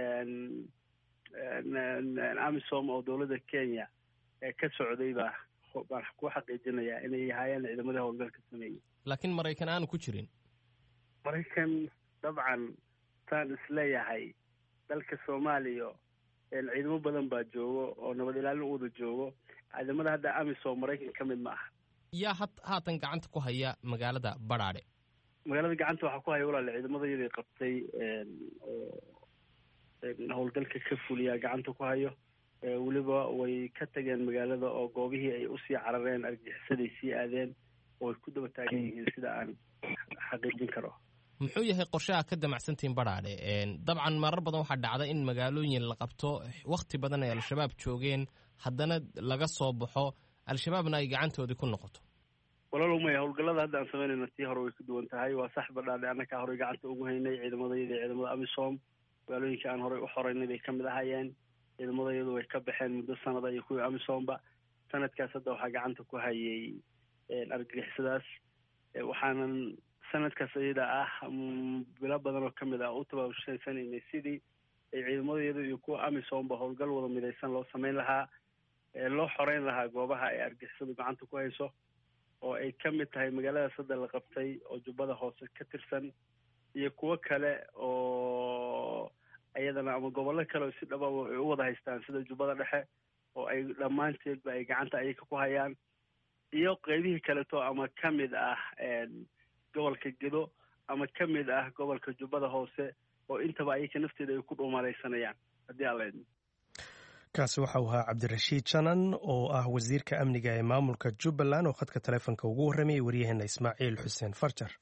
amisom oo dowladda kenya ee ka socday baan ku xaqiijinayaa inay yahaayeen ciidamadii howlgalka sameeyey. laakiin maraykan aanu ku jirin? maraykan dabcan saan isleeyahay dalka soomaaliya ciidamo badan baa joogo oo nabad ilaalin u wada joogo. ciidamada hadda amisom maraykan ka mid ma aha. yaa haatan gacanta ku haya magaalada badhaadhe? magaalada gacanta waxaa ku haya walaale ciidamadayadii qabtay oo howlgalka ka fuliyaa gacanta ku hayo. weliba way ka tageen magaalada oo goobihii ay usii carareen argagixisaday sii aadeen oo ay ku daba taagan yihiin sida aan xaqiijin karo. muxuu yahay qorshaha ka damacsantiin badhaadhe? dabcan marar badan waxaa dhacda in magaalooyin la qabto wakti badan ay al-shabaab joogeen haddana laga soo baxo al-shabaabna ay gacantoodii ku noqoto. walaalow maya howlgallada hadda aan samaynayna tii hore way ka duwan tahay. waa sax badhaadhe annakaa horey gacanta ugu haynay. ciidamadayada ciidamada amisom magaalooyinka aan horey u xoreynay bay ka mid ahaayeen. ciidamadayadu way ka baxeen muddo sanada iyo kuwii amisomba. sanadkaas hadda waxaa gacanta ku hayay argagixisadaas. waxaanan sanadkaas iyada ah bilo badan oo ka mid ah u tabaabushaysanaynay sidii ay ciidamadayadu iyo kuwa amisomba howlgal wada midaysan loo samayn lahaa. loo xoreyn lahaa goobaha ay argagixisadu gacanta ku hayso oo ay ka mid tahay magaaladaas hadda la qabtay oo jubbada hoose ka tirsan iyo kuwo kale oo iyadana ama gobollo kale oo si dhababa ay u wada haystaan sida jubbada dhexe oo ay dhammaanteedba ay gacanta ayaga ku hayaan iyo qeybihii kaleto ama ka mid ah gobolka gedo ama ka mid ah gobolka jubbada hoose oo intaba ayaga nafteeda ay ku dhuumalaysanayaan haddii alla idmo. kaasi waxau ahaa cabdirashiid janan oo ah wasiirka amniga ee maamulka jubbaland oo khadka taleefonka ugu warramayay waryaheena ismaaciil xuseen farjar.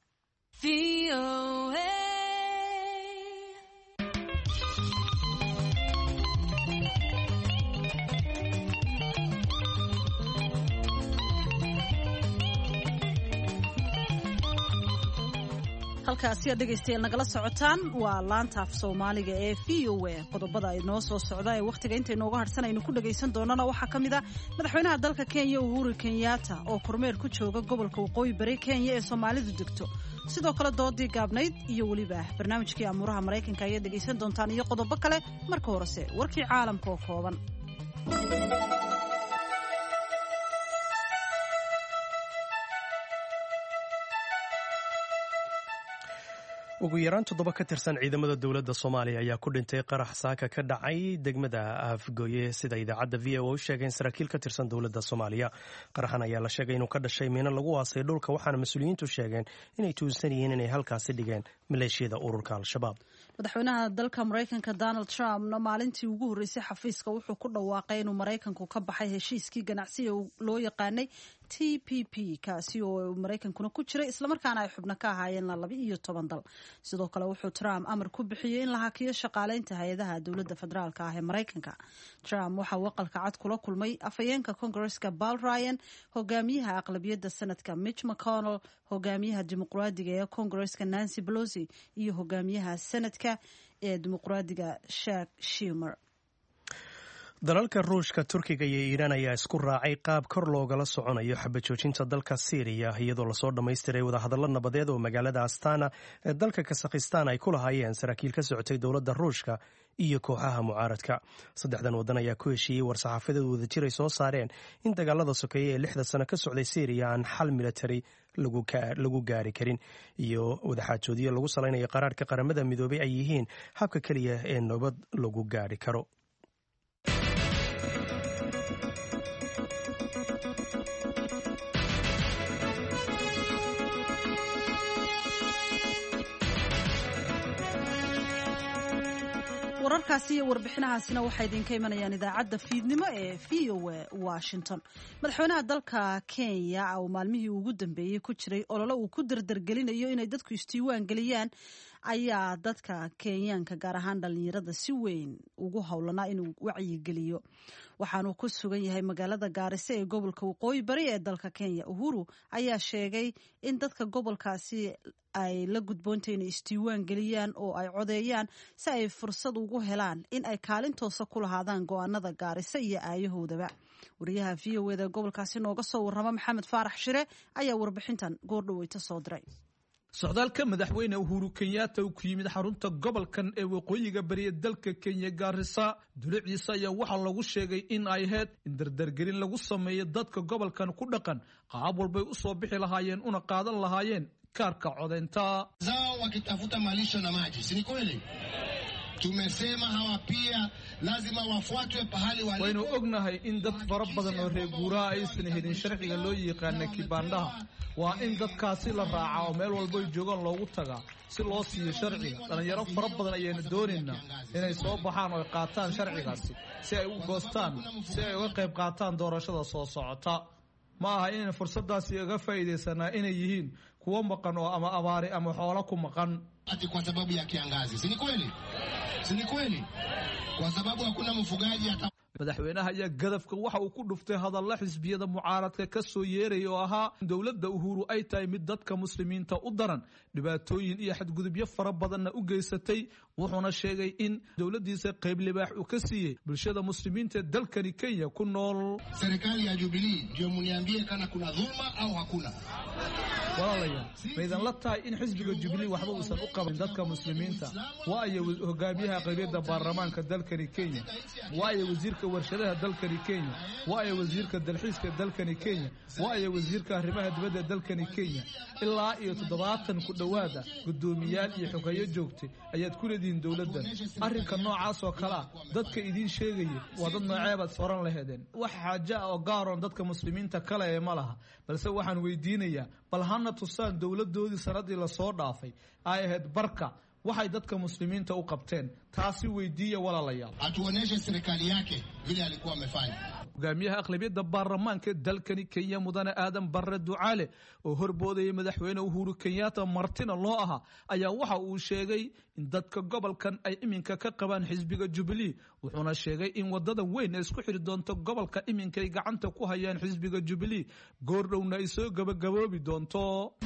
halkaasi aad dhegaystayaal nagala socotaan waa laanta af soomaaliga ee VOA. qodobada ay noo soo socda ee wakhtiga inta inooga harsan aynu ku dhagaysan doonana waxaa ka mid ah madaxweynaha dalka Kenya Uhuru Kenyatta oo kormeer ku jooga gobolka waqooyi bari Kenya ee Soomaalidu degto. sidoo kale doodii gaabnayd iyo weliba barnaamijkii amuuraha Maraykanka ayaad dhagaysan doontaan iyo qodobo kale. marka horese warkii caalamka oo kooban. ugu yaraan 7 ka tirsan ciidamada dowladda Soomaaliya ayaa ku dhintay qarax saaka ka dhacay degmada Afgooye sida idaacadda VOA u sheegeen saraakiil ka tirsan dowladda Soomaaliya. qaraxan ayaa la sheegay inuu ka dhashay miino lagu waasay dhulka waxaana mas'uuliyiintu sheegeen inay tuusan yihiin inay halkaasi dhigeen maleeshiyada ururka al-shabaab. madaxweynaha dalka Maraykanka Donald Trump maalintii ugu horeysay xafiiska wuxuu ku dhawaaqay inuu Maraykanku ka baxay heshiiskii ganacsiga loo yaqaanay TPP kaasi oo Maraykankuna ku jiray isla markaana ay xubno ka ahaayeen 12 dal. sidoo kale wuxuu Trump amar ku bixiyay in la hakiyo shaqaaleynta hay'adaha dowladda federaalka ah ee Maraykanka. Trump waxa uu aqalka cad kula kulmay afhayeenka Congress-ka Paul Ryan, hogaamiyaha aqlabiyadda Senate-ka Mitch McConnell, hogaamiyaha dimuqraadiga ee Congress-ka Nancy Pelosi iyo hogaamiyaha Senate-ka ee dimuqraadiga Chuck Schumer. dalalka ruushka turkiga iyo iiraan ayaa isku raacay qaab kor loogala soconayo xabajoojinta dalka siiriya iyadoo lasoo dhammaystiray wadahadallo nabadeed oo magaalada astana ee dalka kasakhistaan ay ku lahaayeen saraakiil ka socotay dowladda ruushka iyo kooxaha mucaaradka saddexdan waddan ayaa ku heshiiyey war-saxaafadeed wadajir ay soo saareen in dagaalada sokeeye ee 6 sano ka socday siiriya aan xal militari lagu gaari karin iyo wadaxaajoodiyo lagu salaynayo qaraarka qaramada midoobay ay yihiin habka keliya ee nabad lagu gaari karo. wararkaasi iyo warbixinahaasina waxay idinka imanayaan idaacadda fiidnimo ee VOA Washington. madaxweynaha dalka Kenya oo maalmihii ugu dambeeyey ku jiray olole uu ku dardargelinayo inay dadku isdiiwaan geliyaan ayaa dadka Kenyaanka gaar ahaan dhalinyarada si weyn ugu howlanaa inuu wacyigeliyo. waxaanu ku sugan yahay magaalada Gaarisa ee gobolka Waqooyi Bari ee dalka Kenya. Uhuru ayaa sheegay in dadka gobolkaasi ay la gudboontahay inay isdiiwaan geliyaan oo ay codeeyaan si ay fursad ugu helaan in ay kaalintoosa ku lahaadaan go'aanada Gaarisa iyo aayahoodaba. wariyaha VOA gobolkaasi nooga soo warrama Maxamed Faarax Shire ayaa warbixintan goordhaweyta soo diray. socdaalka madaxweyne Uhuru Kenyatta uu ku yimid xarunta gobolkan ee waqooyiga bari ee dalka Kenya Gaarisa dulucdiisa ayaa waxaa lagu sheegay in ay ahayd in dardargelin lagu sameeyo dadka gobolkan ku dhaqan qaab walbay u soo bixi lahaayeen una qaadan lahaayeen kaarka codeynta zao wakitafuta malisho na maji si ni kweli tumesema hawa pia lazima wafuatwe pahali walipo. waynu ognahay in dad fara badan oo reer guuraa aysan helin sharciga loo yaqaan kibaandaha waa in dadkaasi la raaca oo meel walba ay joogaan loogu tagaa si loo siiyo sharciga. dhalinyaro fara badan ayaynu doonaynaa inay soo baxaan oo qaataan sharcigaasi si ay u goostaan si ay uga qayb qaataan doorashada soo socota. ma aha in fursadaasi uga faa'iideysanaa inay yihiin kuwa maqan oo ama abaari ama xoolo ku maqan ati kwa sababu ya kiangazi si ni kweli kwa sababu hakuna mfugaji hata. madaxweynaha ayaa gadafka waxa uu ku dhuftay hadalla xisbiyada mucaaradka ka soo yeeray oo ahaa dowladda Uhuru ay tahay mid dadka muslimiinta u daran dhibaatooyin iyo xadgudubyo fara badanna u geysatay. wuxuuna sheegay in dowladdiisa qayb libaax uu ka siiyey bulshada muslimiinta dalkani Kenya ku nool. serikali ya Jubilee ndio mniambie kana kuna dhulma au hakuna. walaalayaal maydan la tahay in xisbiga Jubilee waxba uusan u qaban dadka muslimiinta. waa ay hogaamiyaha qaybiyada baarlamaanka dalkani Kenya, waa ay wasiirka warshadaha dalkani Kenya, waa ay wasiirka dalxiiska dalkani Kenya, waa ay wasiirka arrimaha dibadda dalkani Kenya. ilaa iyo 70 ku dhawaada gudoomiyaal iyo xogeeyo joogtay ayaad ku leedihiin dowladdan. arrinka noocaas oo kala dadka idin sheegaya waa dad nooceebaad soran lahaydeen. wax xaaja oo gaaroon dadka muslimiinta kale ee ma laha, balse waxaan weydiinayaa bal hana tusaan dowladoodii sanadii la soo dhaafay ay ahayd barka waxay dadka muslimiinta u qabteen. taasi weydiiya walaalayaal. atuoneshe serikali yake vile alikuwa amefanya. hogaamiyaha aqlabiyadda baarlamaanka dalkani Kenya mudane Aadan Barre Ducaale oo horboodayay madaxweyne Uhuru Kenyatta martina loo ahaa ayaa waxa uu sheegay in dadka gobolkan ay iminka ka qabaan xisbiga Jubilee. wuxuuna sheegay in wadada weyn ee isku xiri doonto gobolka iminka ay gacanta ku hayaan xisbiga Jubilee goordhowna ay soo gabagaboobi doonto.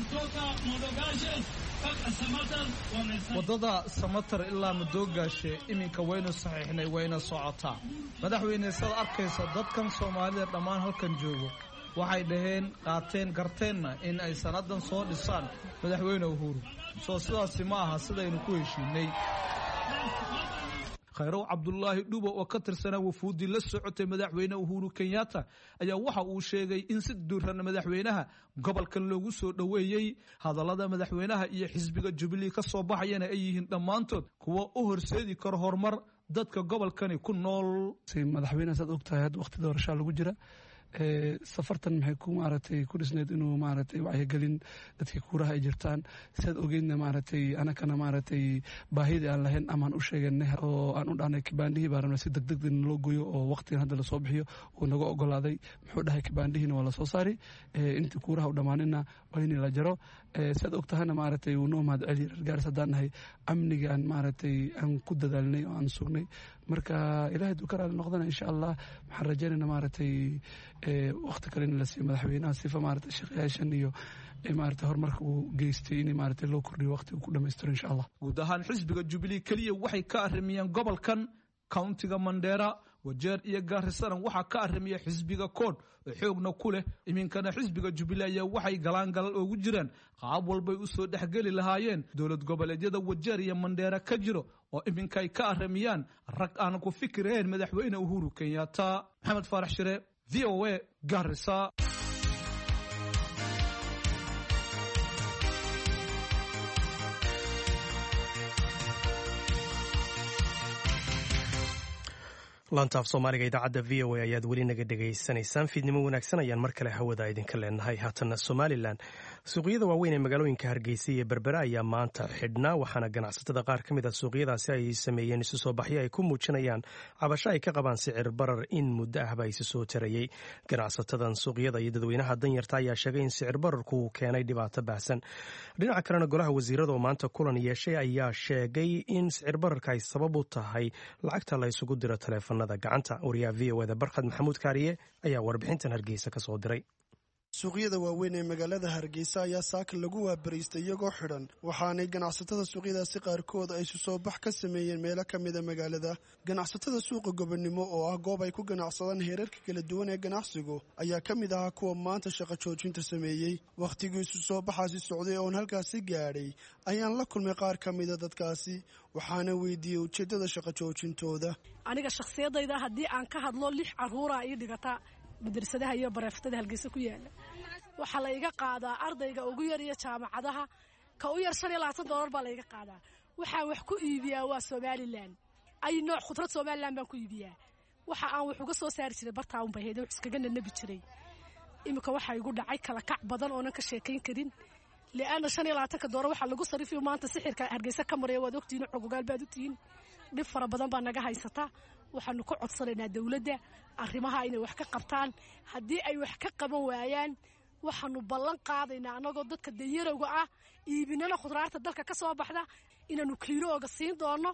wadada Samatar ilaa Madoogaashe iminka waynu saxiixnay wayna socotaa. madaxweyne sida arkaysa dadkan Soomaalida dhammaan halkan joogo waxay dhaheen qaateen garteenna in ay sanadan soo dhisaan madaxweyne Uhuru. soo sidaasi ma aha sidaynu ku heshiinay. khayrow Cabdullaahi Dhubo oo ka tirsanaa wafuudii la socotay madaxweyne Uhuru Kenyatta ayaa waxa uu sheegay in si duuran madaxweynaha gobolkan loogu soo dhaweeyay. hadallada madaxweynaha iyo xisbiga Jubilee ka soo baxayana ay yihiin dhammaantood kuwa u horseedi karo horumar dadka gobolkani ku nool. madaxweynaha saad ogtahay hadda waqti doorasho lagu jira safartan maxay ku maaragtay ku dhisneed inuu maaragtay wacyigelin dadkii kuuraha ay jirtaan sidaad ogeydna maaragtay anakana maaragtay baahidii aan lahayn amaan u sheeganay oo aan u dhahnay kibaandihii baa rabnaa si degdeg loo gooyo oo waqtigan hadda lasoo bixiyo uu naga ogolaaday. muxuu dhahay kibaandihiina waa lasoo saari intii kuuraha u dhammaanina waa in la jaro. sidaad ogtahayna maaragtay wuu noo mahadceliya reer Gaaris haddaan nahay amniga aan maaragtay aan ku dadaalnay oo aan sugnay. marka ilaahay duu ka raali noqdana insha allah waxaan rajaynaynaa maaragtay waqti kale in la siiyo madaxweynaha sifa maaragtay shaqayaashan iyo maaragtay horumarka uu geystay in maaragtay loo kordhiyo waqti uu ku dhamaystiro insha allah. guud ahaan xisbiga Jubilee kaliya waxay ka arrimiyeen gobolkan countiga Mandera Wajeer iyo Gaarisanan waxaa ka arrimaya xisbiga kood oo xoogna ku leh iminkana xisbiga Jubilee ayaa waxay galaan ugu jiraan qaab walbay u soo dhexgeli lahaayeen dowlad goboleedyada Wajeer iyo Mandheera ka jiro oo iminkay ka arrimiyaan rag aan ku fikireen madaxweyne Uhuru Kenyatta. Maxamed Faarax Shire, VOA, Garissa. laantaaf soomaaliga idaacadda v o a ayaad weli naga dhegaysanaysaan. fiidnimo wanaagsan ayaan mar kale hawada idinka leenahay. haatana somalilan, suuqyada waaweyn ee magaalooyinka Hargeysa iyo Berbera ayaa maanta xidhnaa, waxaana ganacsatada qaar ka mid ah suuqyadaasi ay sameeyeen isu soo baxyo ay ku muujinayaan cabasho ay ka qabaan sicir barar in muddo ahba isu soo tarayey. ganacsatadan suuqyada iyo dadweynaha danyarta ayaa sheegay in sicir bararku uu keenay dhibaato baahsan. dhinaca kalena golaha wasiirada oo maanta kulan yeeshay ayaa sheegay in sicir bararka ay sabab u tahay lacagta la isugu diro taleefanada gacanta. wariyaha v o da Barkhad Maxamuud Kaariye ayaa warbixintan Hargeysa ka soo diray. suuqyada waaweyn ee magaalada Hargeysa ayaa saaka lagu waabariistay iyagoo xidhan, waxaanay ganacsatada suuqyadaasi qaarkood ay isu soo bax ka sameeyeen meelo ka mid a magaalada. ganacsatada suuqa Gobonimo oo ah goob ay ku ganacsadaan heerarka kala duwan ee ganacsigu ayaa ka mid ahaa kuwa maanta shaqo joojinta sameeyey. wakhtigii isu soo baxaasi socday oon halkaasi gaadhay ayaan la kulmay qaar ka mida dadkaasi, waxaana weydiiyey ujeeddada shaqo joojintooda. aniga shakhsiyadayda haddii aan ka hadlo 6 caruura ii dhigata madrasadaha iyo bareeftada Hargeysa ku yaala, waxaa la iga qaadaa ardayga ugu yar iyo jaamacadaha ka u yar $25 baa la iga qaadaa. waxaan wax ku iibiyaa waa Somaliland, ay nooc khudrad Somaliland baan ku iibiyaa. waxa aan wax uga soo saari jiray bartaan bay heedo iskaga nabi jiray. imika waxa igu dhacay kala kac badan oo aan ka sheekayn karin, leena $25 waxa lagu sarifiyo maanta sixirka Hargeysa ka maray waad ogtiin xogogaal baad u tiin. dhib fara badan baa naga haysata. waxaanu ku codsanaynaa dawladda arrimaha inay wax ka qabtaan. haddii ay wax ka qaban waayaan waxaanu ballan qaadaynaa anagoo dadka danyarowga ah iibinana khudraarta dalka ka soo baxda inaanu kiilooga siin doono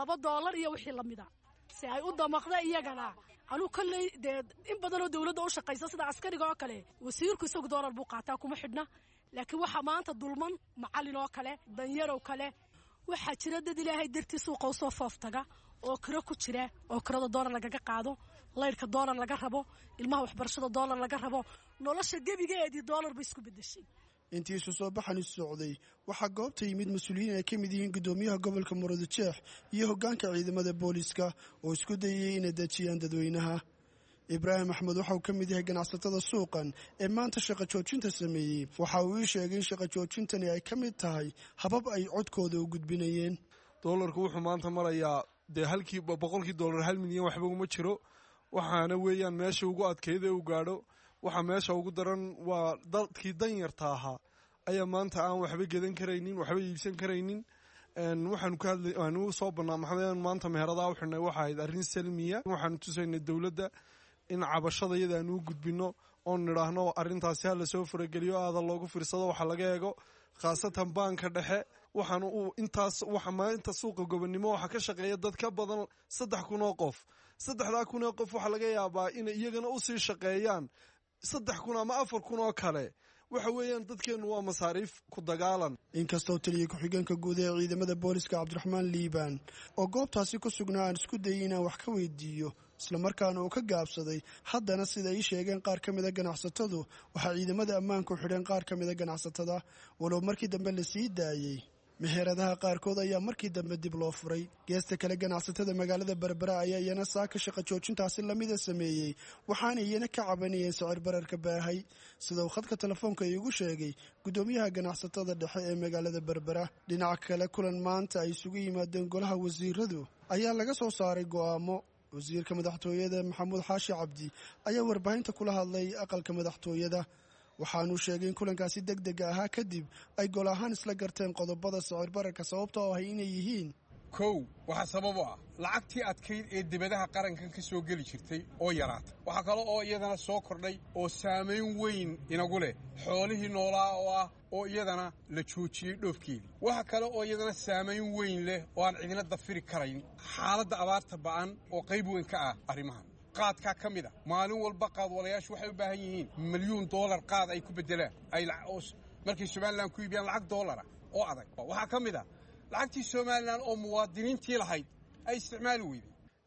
$2 iyo wixii la mida si ay u damaqda iyagana. anu kalley in badanoo dawladda u shaqaysa sida askariga oo kale wasiirku isagu $1 buu qaataa kuma xidhna, laakiin waxa maanta dulman macallin oo kale danyarow kale waxaa jira dad ilaahay dartii suuqa u soo fooftaga oo kiro ku jira oo kirada $1 lagaga qaado, laydhka $1 laga rabo, ilmaha waxbarashada $1 laga rabo, nolosha gebigeedii $1 bay isku bedeshay. intii isu soo baxani socday waxaa goobta yimid mas-uuliyiin ay ka mid yihiin gudoomiyaha gobolka Murudujeex iyo hoggaanka ciidamada booliska oo isku dayay inay dejiyaan dadweynaha. Ibraahim Axmed waxa uu ka mid yahay ganacsatada suuqan ee maanta shaqo joojinta sameeyey. waxa uu ii sheegay in shaqo joojintani ay ka mid tahay habab ay codkooda u gudbinayeen. doolarku wuxuu maanta marayaa halkii $100 1 milyan waxba uma jiro, waxaana weeyaan meesha ugu adkeyd ee uu gaadho. waxa meesha ugu daran waa dadkii danyarta ahaa ayaa maanta aan waxba gedan karaynin, waxba iibsan karaynin. waxaanu ka hadlay aanu soo barnaamijyada maanta meheradaha u xidhnay waxa ahayd arrin salmiya. waxaanu tusaynay dawladda in cabashada iyada aanu u gudbino oo nidhaahno arrintaasi ha la soo farageliyo aada loogu fiirsado waxa laga eego khaasatan baanka dhexe. waxaanu intaas waxa maalinta suuqa Gobonimo waxa ka shaqeeya dad ka badan 3,000 oo qof. 3,000 oo qof waxa laga yaabaa in iyagana u sii shaqeeyaan 3,000 ama 4,000 oo kale. waxa weeyaan dadkeenu waa masaariif ku dagaalan. inkastoo taliye ku-xigeenka guud ee ciidamada booliska Cabdiraxmaan Liibaan oo goobtaasi ku sugnaa aan isku dayay inaan wax ka weydiiyo islamarkaana uu ka gaabsaday, haddana sida ay sheegeen qaar ka mida ganacsatadu waxaa ciidamada ammaanku xidheen qaar ka mida ganacsatada walow markii dambe la sii daayey. meheradaha qaarkood ayaa markii dambe dib loo furay. geesta kale ganacsatada magaalada Berbera ayaa iyana saaka shaqo joojintaasi lamida sameeyey, waxaana iyana ka cabanayeen sicir bararka baahay, sida uu khadka telefoonka iigu sheegay gudoomiyaha ganacsatada dhexe ee magaalada Berbera. dhinaca kale kulan maanta ay isugu yimaadeen golaha wasiiradu ayaa laga soo saaray go'aamo. wasiirka madaxtooyada Maxamuud Xaashi Cabdi ayaa warbaahinta kula hadlay aqalka madaxtooyada, waxaanu sheegay in kulankaasi degdega ahaa kadib ay gol ahaan isla garteen qodobada sicir bararka sababta oo ah inay yihiin: 1 waxaa sabab u ah lacagtii adkayd ee dibadaha qarankan ka soo geli jirtay oo yaraatay. waxaa kale oo iyadana soo kordhay oo saamayn weyn inagu leh xoolihii noolaa oo ah oo iyadana la joojiyey dhoofkeedii. waxa kale oo iyadana saamayn weyn leh oo aan cidina dafiri karayn xaaladda abaarta ba'an oo qayb weyn ka ah arrimahan. qaadka ka mid ah maalin walba qaadwalayaashu waxay u baahan yihiin $1 milyan qaad ay ku bedelaan ay markay Somaliland ku iibiyaan lacag $1 oo adag. waxaa ka mid ah lacagtii Somaliland oo muwaadiniintii lahayd ay isticmaali weyday.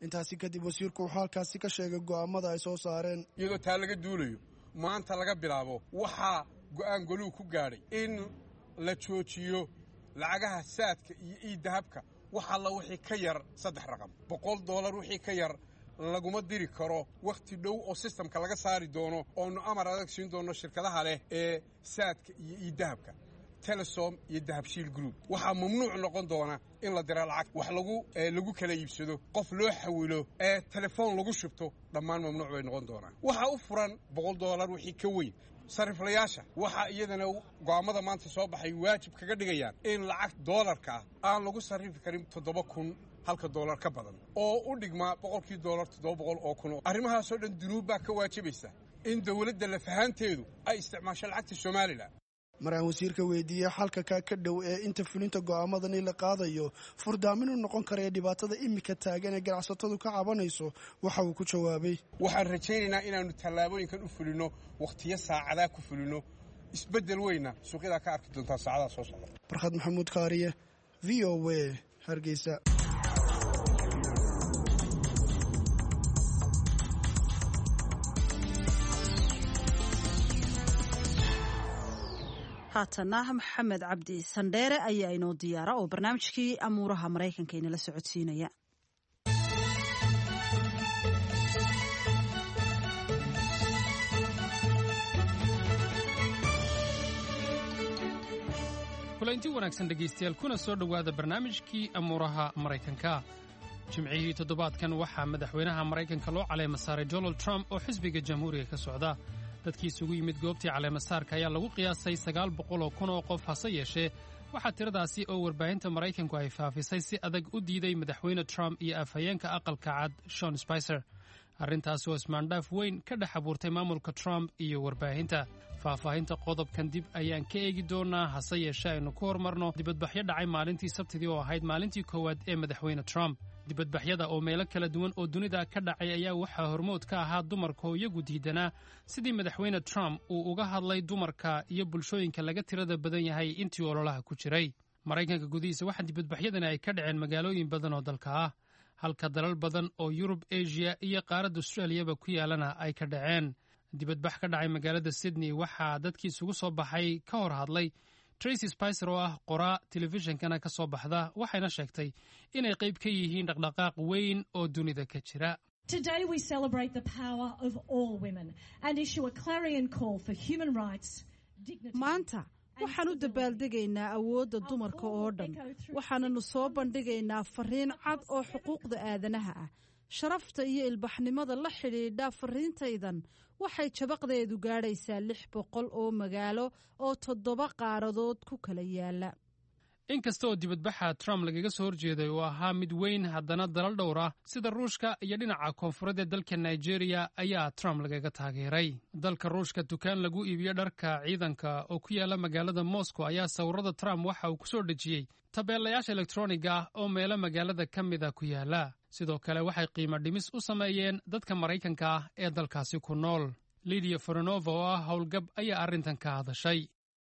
intaasi kadib wasiirku wuxuu halkaasi ka sheegay go'aamada ay soo saareen. iyadoo taa laga duulayo maanta laga bilaabo waxaa go'aan goluhu ku gaadhay in la joojiyo lacagaha saadka iyo iidahabka wax alla wixii ka yar 3 raqam $100 wixii ka yar laguma diri karo wakhti dhow oo systemka laga saari doono oonu amar adag siin doono shirkadaha leh ee saadka iyo iidahabka telesom iyo dahabshiil group waxaa mamnuuc noqon doona in la diro lacag wax lagu kala iibsado qof loo xawilo ee telefoon lagu shubto dhammaan mamnuuc bay noqon doonaan waxaa u furan $100 wixii ka weyn sariflayaasha waxaa iyadana go'aamada maanta soo baxay waajib kaga dhigayaan in lacag doolarka aan lagu sarrifi karin 7,000 halka doolar ka badan oo u dhigmaa $100 700 oo kun. arrimahaasoo dhan dunuub baa ka waajibaysa in dowladda lafahaanteedu ay isticmaasho lacagta Soomaaliland. maraan wasiirka weydiiyey xalka ka dhow ee inta fulinta go'aamadani la qaadayo furdaamin u noqon karaya dhibaatada imika taagan ee ganacsatadu ka cabanayso waxa uu ku jawaabay waxaan rajaynaynaa inaanu tallaabooyinkan u fulino waqtiyo saacadaa ku fulino isbeddel weyna suuqyada ka arki doontaa saacadaha soo socda. Farxad Maxamuud Kaariye VOA Hargeysa. haatana maxamed cabdi sandheere ayaa inoo diyaara oo barnaamijkii amuuraha maraykanka inala socodsiinaya. kulanti wanaagsan dhegaystayaal kuna soo dhowaada barnaamijkii amuuraha maraykanka. jimcihii toddobaadkan waxaa madaxweynaha maraykanka loo caleema saaray Donald Trump oo xisbiga jamhuuriga ka socda. dadkii isugu yimid goobtii caleemasaarka ayaa lagu qiyaasay 900,000 oo qof. hase yeeshee waxaa tiradaasi oo warbaahinta maraykanku ay faafisay si adag u diiday madaxweyne Trump iyo afhayeenka aqalka cad Sean Spicer. arrintaasi oo ismaandhaaf weyn ka dhex abuurtay maamulka Trump iyo warbaahinta. faahfaahinta qodobkan dib ayaan ka eegi doonaa. hase yeeshee aynu ku hormarno dibadbaxyo dhacay maalintii Sabtidii oo ahayd maalintii koowaad ee madaxweyne Trump. dibadbaxyada oo meelo kala duwan oo dunida ka dhacay ayaa waxaa hormood ka ahaa dumarka oo iyagu diidanaa sidii madaxweyne Trump uu uga hadlay dumarka iyo bulshooyinka laga tirada badan yahay intii ololaha ku jiray. maraykanka gudihiisa waxaa dibadbaxyadani ay ka dhaceen magaalooyin badan oo dalka ah, halka dalal badan oo Yurub, Asia iyo qaaradda Australiyaba ku yaalana ay ka dhaceen. dibadbax ka dhacay magaalada Sydney waxaa dadkii isugu soo baxay ka hor hadlay Tracy Spicer oo ah qoraa telefishinkana ka soo baxda, waxayna sheegtay inay qayb ka yihiin dhaqdhaqaaq weyn oo dunida ka jira. Today we celebrate the power of all women and issue a clarion call for human rights, dignity. maanta waxaan u dabaaldegaynaa awoodda dumarka oo dhan, waxaananu soo bandhigaynaa fariin cad oo xuquuqda aadanaha ah. sharafta iyo ilbaxnimada la xidhiidha fariintaydan waxay jabaqdeedu gaadhaysaa 600 oo magaalo oo 7 qaaradood ku kala yaala. inkasta oo dibadbaxa Trump lagaga soo horjeeday oo ahaa mid weyn, haddana dalal dhowr ah sida Ruushka iyo dhinaca koonfureed ee dalka Nigeria ayaa Trump lagaga taageeray. dalka Ruushka dukaan lagu iibiyo dharka ciidanka oo ku yaala magaalada Moscow ayaa sawirada Trump waxa uu ku soo dhejiyey tabeelayaasha elektrooniga ah oo meelo magaalada ka mid ah ku yaala. sidoo kale waxay qiimo dhimis u sameeyeen dadka Maraykanka ah ee dalkaasi ku nool. Lydia Foronova oo ah howlgab ayaa arrintan ka hadashay.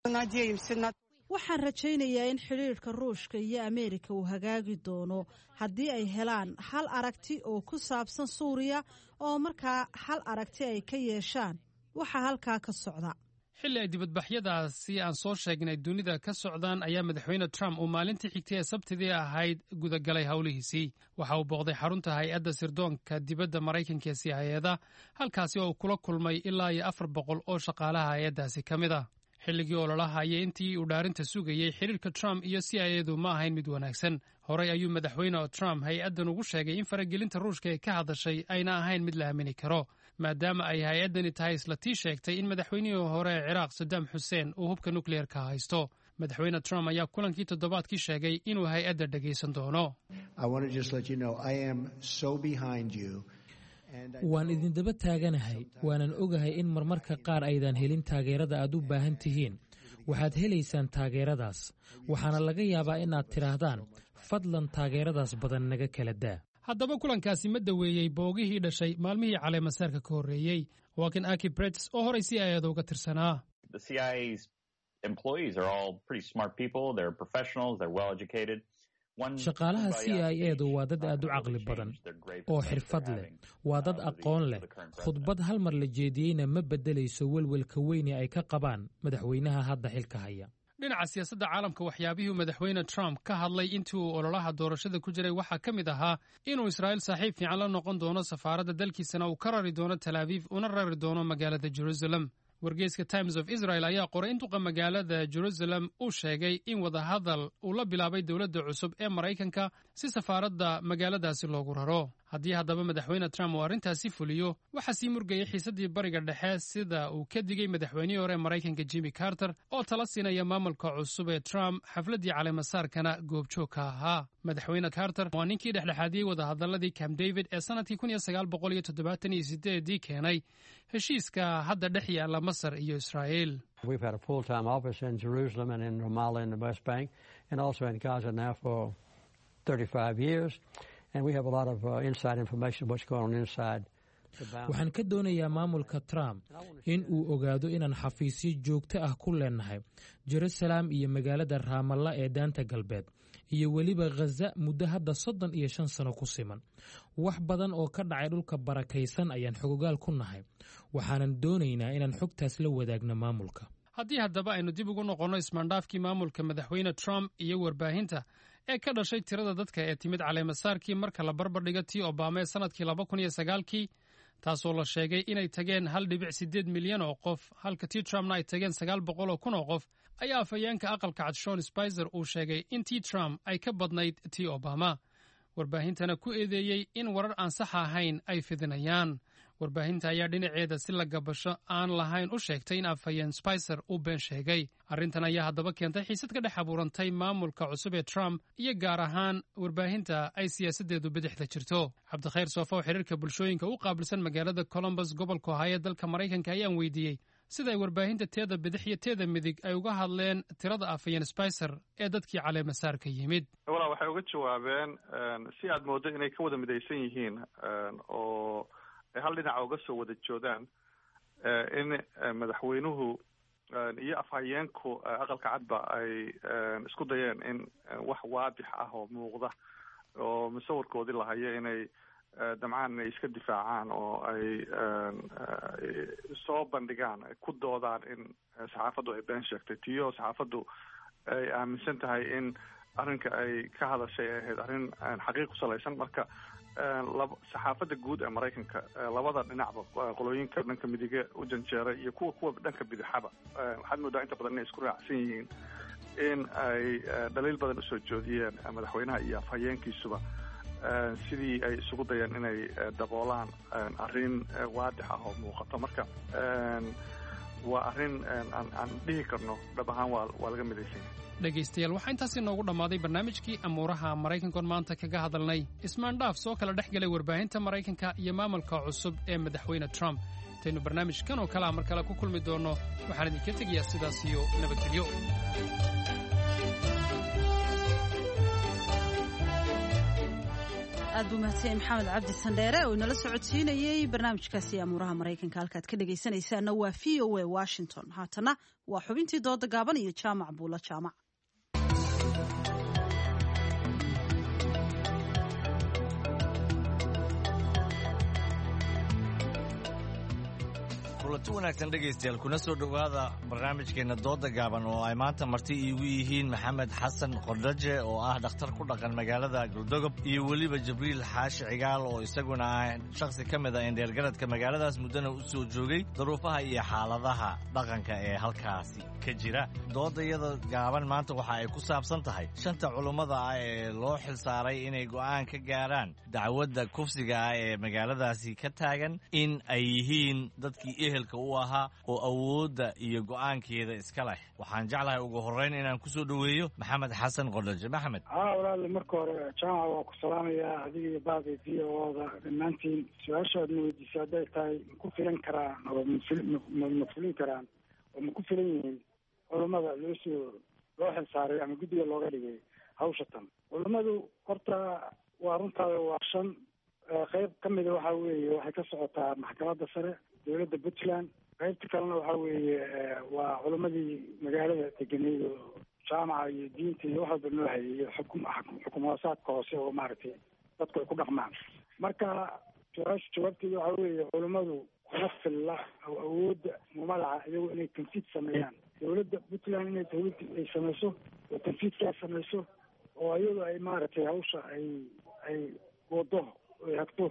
waxaan rajaynayaa in xidhiidhka Ruushka iyo Ameerika uu hagaagi doono haddii ay helaan hal aragti oo ku saabsan Suuriya oo markaa hal aragti ay ka yeeshaan waxa halkaa ka socda. xilli ay dibadbaxyadaasi aan soo sheegnay dunida ka socdaan ayaa madaxweyne Trump uu maalintii xigtay ee Sabtidii ahayd gudagalay howlihiisii. waxa uu booqday xarunta hay-adda sirdoonka dibadda Maraykanka ee CIA-da, halkaasi oo uu kula kulmay ilaa 400 oo shaqaalaha hay-addaasi ka mid ah. xilligii ololaha iyo intii uu dhaarinta sugayey xiriirka Trump iyo CIA-du ma ahayn mid wanaagsan. horey ayuu madaxweyne Trump hay-addan ugu sheegay in faragelinta Ruushka ee ka hadashay ayna ahayn mid la aamini karo, maadaama ay hay-addani tahay isla tii sheegtay in madaxweynihii hore ee Ciraaq Saddam Hussein uu hubka nukliyeerka haysto. madaxweyne Trump ayaa kulankii toddobaadkii sheegay inuu hay-adda dhagaysan doono. waan idin daba taaganahay, waanan ogahay in marmarka qaar aydan helin taageerada aad u baahan tihiin. waxaad helaysaan taageeradaas, waxaana laga yaabaa inaad tidhaahdaan fadlan taageeradaas badan naga kala daa. haddaba kulankaasi ma daweeyey boogihii dhashay maalmihii caleemasaarka ka horreeyey. waa kan Aki Brets oo horay CIA-da uga tirsanaa. employees are all pretty smart people. They're professionals. They're well educated. shaqaalaha c i edu waa dad aad u caqli badan oo xirfad leh, waa dad aqoon leh. khudbad hal mar la jeediyeyna ma beddelayso welwelka weyne ay ka qabaan madaxweynaha hadda xilka haya. dhinaca siyaasadda caalamka waxyaabihii madaxweyne Trump ka hadlay intii uu ololaha doorashada ku jiray waxaa ka mid ahaa inuu Israa'iil saaxiib fiican la noqon doono safaaradda dalkiisana uu ka rari doono Tel Aviv una rari doono magaalada Jerusalem. wargeyska Times of Israel ayaa qoray in duqa magaalada Jerusalem uu sheegay in wadahadal uu la bilaabay dowladda cusub ee Maraykanka si safaaradda magaaladaasi loogu raro. haddii haddaba madaxweyne Trump uu arrintaasi fuliyo waxaa sii murgayay xiisaddii bariga dhexe sida uu ka digay madaxweynihii hore Maraykanka Jimmy Carter oo tala siinaya maamulka cusub ee Trump xafladdii caleemasaarkana goobjoog ka ahaa. madaxweyne Carter waa ninkii dhexdhexaadiyey wadahadaladii Camp David ee sanadkii 1978 keenay heshiiska hadda dhex yaalla Masar iyo Israa'iil. We've had a full-time office in Jerusalem and in Ramallah in the West Bank and also in Gaza now for 35 years. And we have a lot of inside information of what's going on inside. waxaan ka doonayaa maamulka Trump in uu ogaado inaan xafiisyo joogto ah ku leenahay Jerusalem iyo magaalada Ramallah ee daanta galbeed iyo weliba Gaza muddo hadda 35 sano ku siman. wax badan oo ka dhacay dhulka barakaysan ayaan xogogaal ku nahay, waxaanan doonaynaa inaan xogtaas la wadaagno maamulka. haddii haddaba aynu dib ugu noqonno ismaandhaafkii maamulka madaxweyne Trump iyo warbaahinta ee ka dhashay tirada dadka ee timid caleemasaarkii marka la barbardhigo tii Obama ee sanadkii 2009 taasoo la sheegay inay tageen 1.8 milyan oo qof halka tii Trumpna ay tageen 900,000 oo qof, ayaa afhayeenka aqalka cad Sean Spicer uu sheegay in tii Trump ay ka badnayd tii Obama. warbaahintana ku eedeeyey in warar aan sax ahayn ay fidinayaan. warbaahinta ayaa dhinaceeda si la gabasho aan lahayn u sheegtay in afhayeen Spicer uu been sheegay. arrintan ayaa haddaba keentay xiisad ka dhex abuurantay maamulka cusub ee Trump iyo gaar ahaan warbaahinta ay siyaasadeedu bidixda jirto. cabdikhayr soofo xiriirka bulshooyinka u qaabilsan magaalada Columbus gobolka Ohio dalka Maraykanka ayaan weydiiyey sida ay warbaahinta teeda bidix iyo teeda midig ay uga hadleen tirada afhayeen Spicer ee dadkii caleemasaarka yimid. walaa waxay uga jawaabeen si aad moodo inay ka wada midaysan yihiin oo hal dhinac uga soo wada joodaan in madaxweynuhu iyo afhayeenku aqalka cadba ay isku dayeen in wax waadix ah oo muuqda oo musawirkoodii lahayo inay damcaan inay iska difaacaan oo ay soo bandhigaan ku doodaan in saxaafaddu ay been sheegtay tiyo saxaafaddu ay aaminsan tahay in arrinka ay ka hadashay ay ahayd arrin xaqiiq ku salaysan. marka saxaafadda guud ee Maraykanka labada dhinacba qolooyinka dhanka midige u janjeeray iyo kuwa dhanka bidixaba waxaad moodaa inta badan inay isku raacsan yihiin in ay dhaliil badan usoo joodiyeen madaxweynaha iyo afhayeenkiisuba sidii ay isugu dayeen inay daboolaan arrin waadix ah oo muuqato. marka waa arrin aan dhihi karno dhab ahaan waa laga midaysan yahay. dhegaystayaal waxaa intaasi noogu dhammaaday barnaamijkii amuuraha Maraykankoon maanta kaga hadalnay ismaandhaaf soo kala dhex galay warbaahinta Maraykanka iyo maamulka cusub ee madaxweyne Trump. intaynu barnaamijkan oo kale mar kale ku kulmi doonno waxaan idinka tegayaa sidaas iyo nabadgelyo. aad buu mahadsan maxamed cabdi sandheere oo inala socodsiinayey barnaamijkaasi amuuraha Maraykanka. halkaad ka dhegaysanaysaana waa VOA Washington. haatana waa xubintii dooda gaaban iyo jaamac buula jaamac. kulanti wanaagsan dhegaystayaal kuna soo dhowaada barnaamijkeena dooda gaaban oo ay maanta marti iigu yihiin maxamed xasan qordhaje oo ah dhakhtar ku dhaqan magaalada Galdogob iyo weliba Jibriil Xaashi Cigaal oo isaguna ah shakhsi ka mid ah indheergaradka magaaladaas muddana u soo joogay duruufaha iyo xaaladaha dhaqanka ee halkaasi ka jira. doodayada gaaban maanta waxa ay ku saabsan tahay shanta culummada ah ee loo xilsaaray inay go'aan ka gaaraan dacwadda kufsiga ah ee magaaladaasi ka taagan in ay yihiin dadkii ehelka u ahaa oo awoodda iyo go'aankeeda iska leh. waxaan jeclahay ugu horreyn inaan ku soo dhoweeyo maxamed xasan qordhaje. maxamed. walaal marka hore jaamac waa ku salaamayaa adiga iyo baaqi VO-da dhammaantiin. su-aashaadna weydiisay hadday tahay maku filan karaan oo ma fulin karaan oo maku filan yihiin culummada loo xilsaaray ama guddiga looga dhigay hawsha tan. culummadu horta waa runtaada waa 5 qayb ka mida waxaa weeye waxay ka socotaa maxkamadda sare dowladda Puntland. qaybta kalena waxaa weeye waa culimmadii magaalada deganeyd oo jaamaca iyo diinta iyo wax walba noo hayay iyo xukum hoosaadka hoose oo maaragtay dadku ay ku dhaqmaan. marka su-aasha jawaabteeda waxa weeye culammadu kuma filla oo awoodda uma laha iyagu inay tanfiid sameeyaan. dowladda puntland inay dowladda ay samayso oo tanfiidkaa samayso oo iyadu ay maaragtay hawsha ay wado ay hagto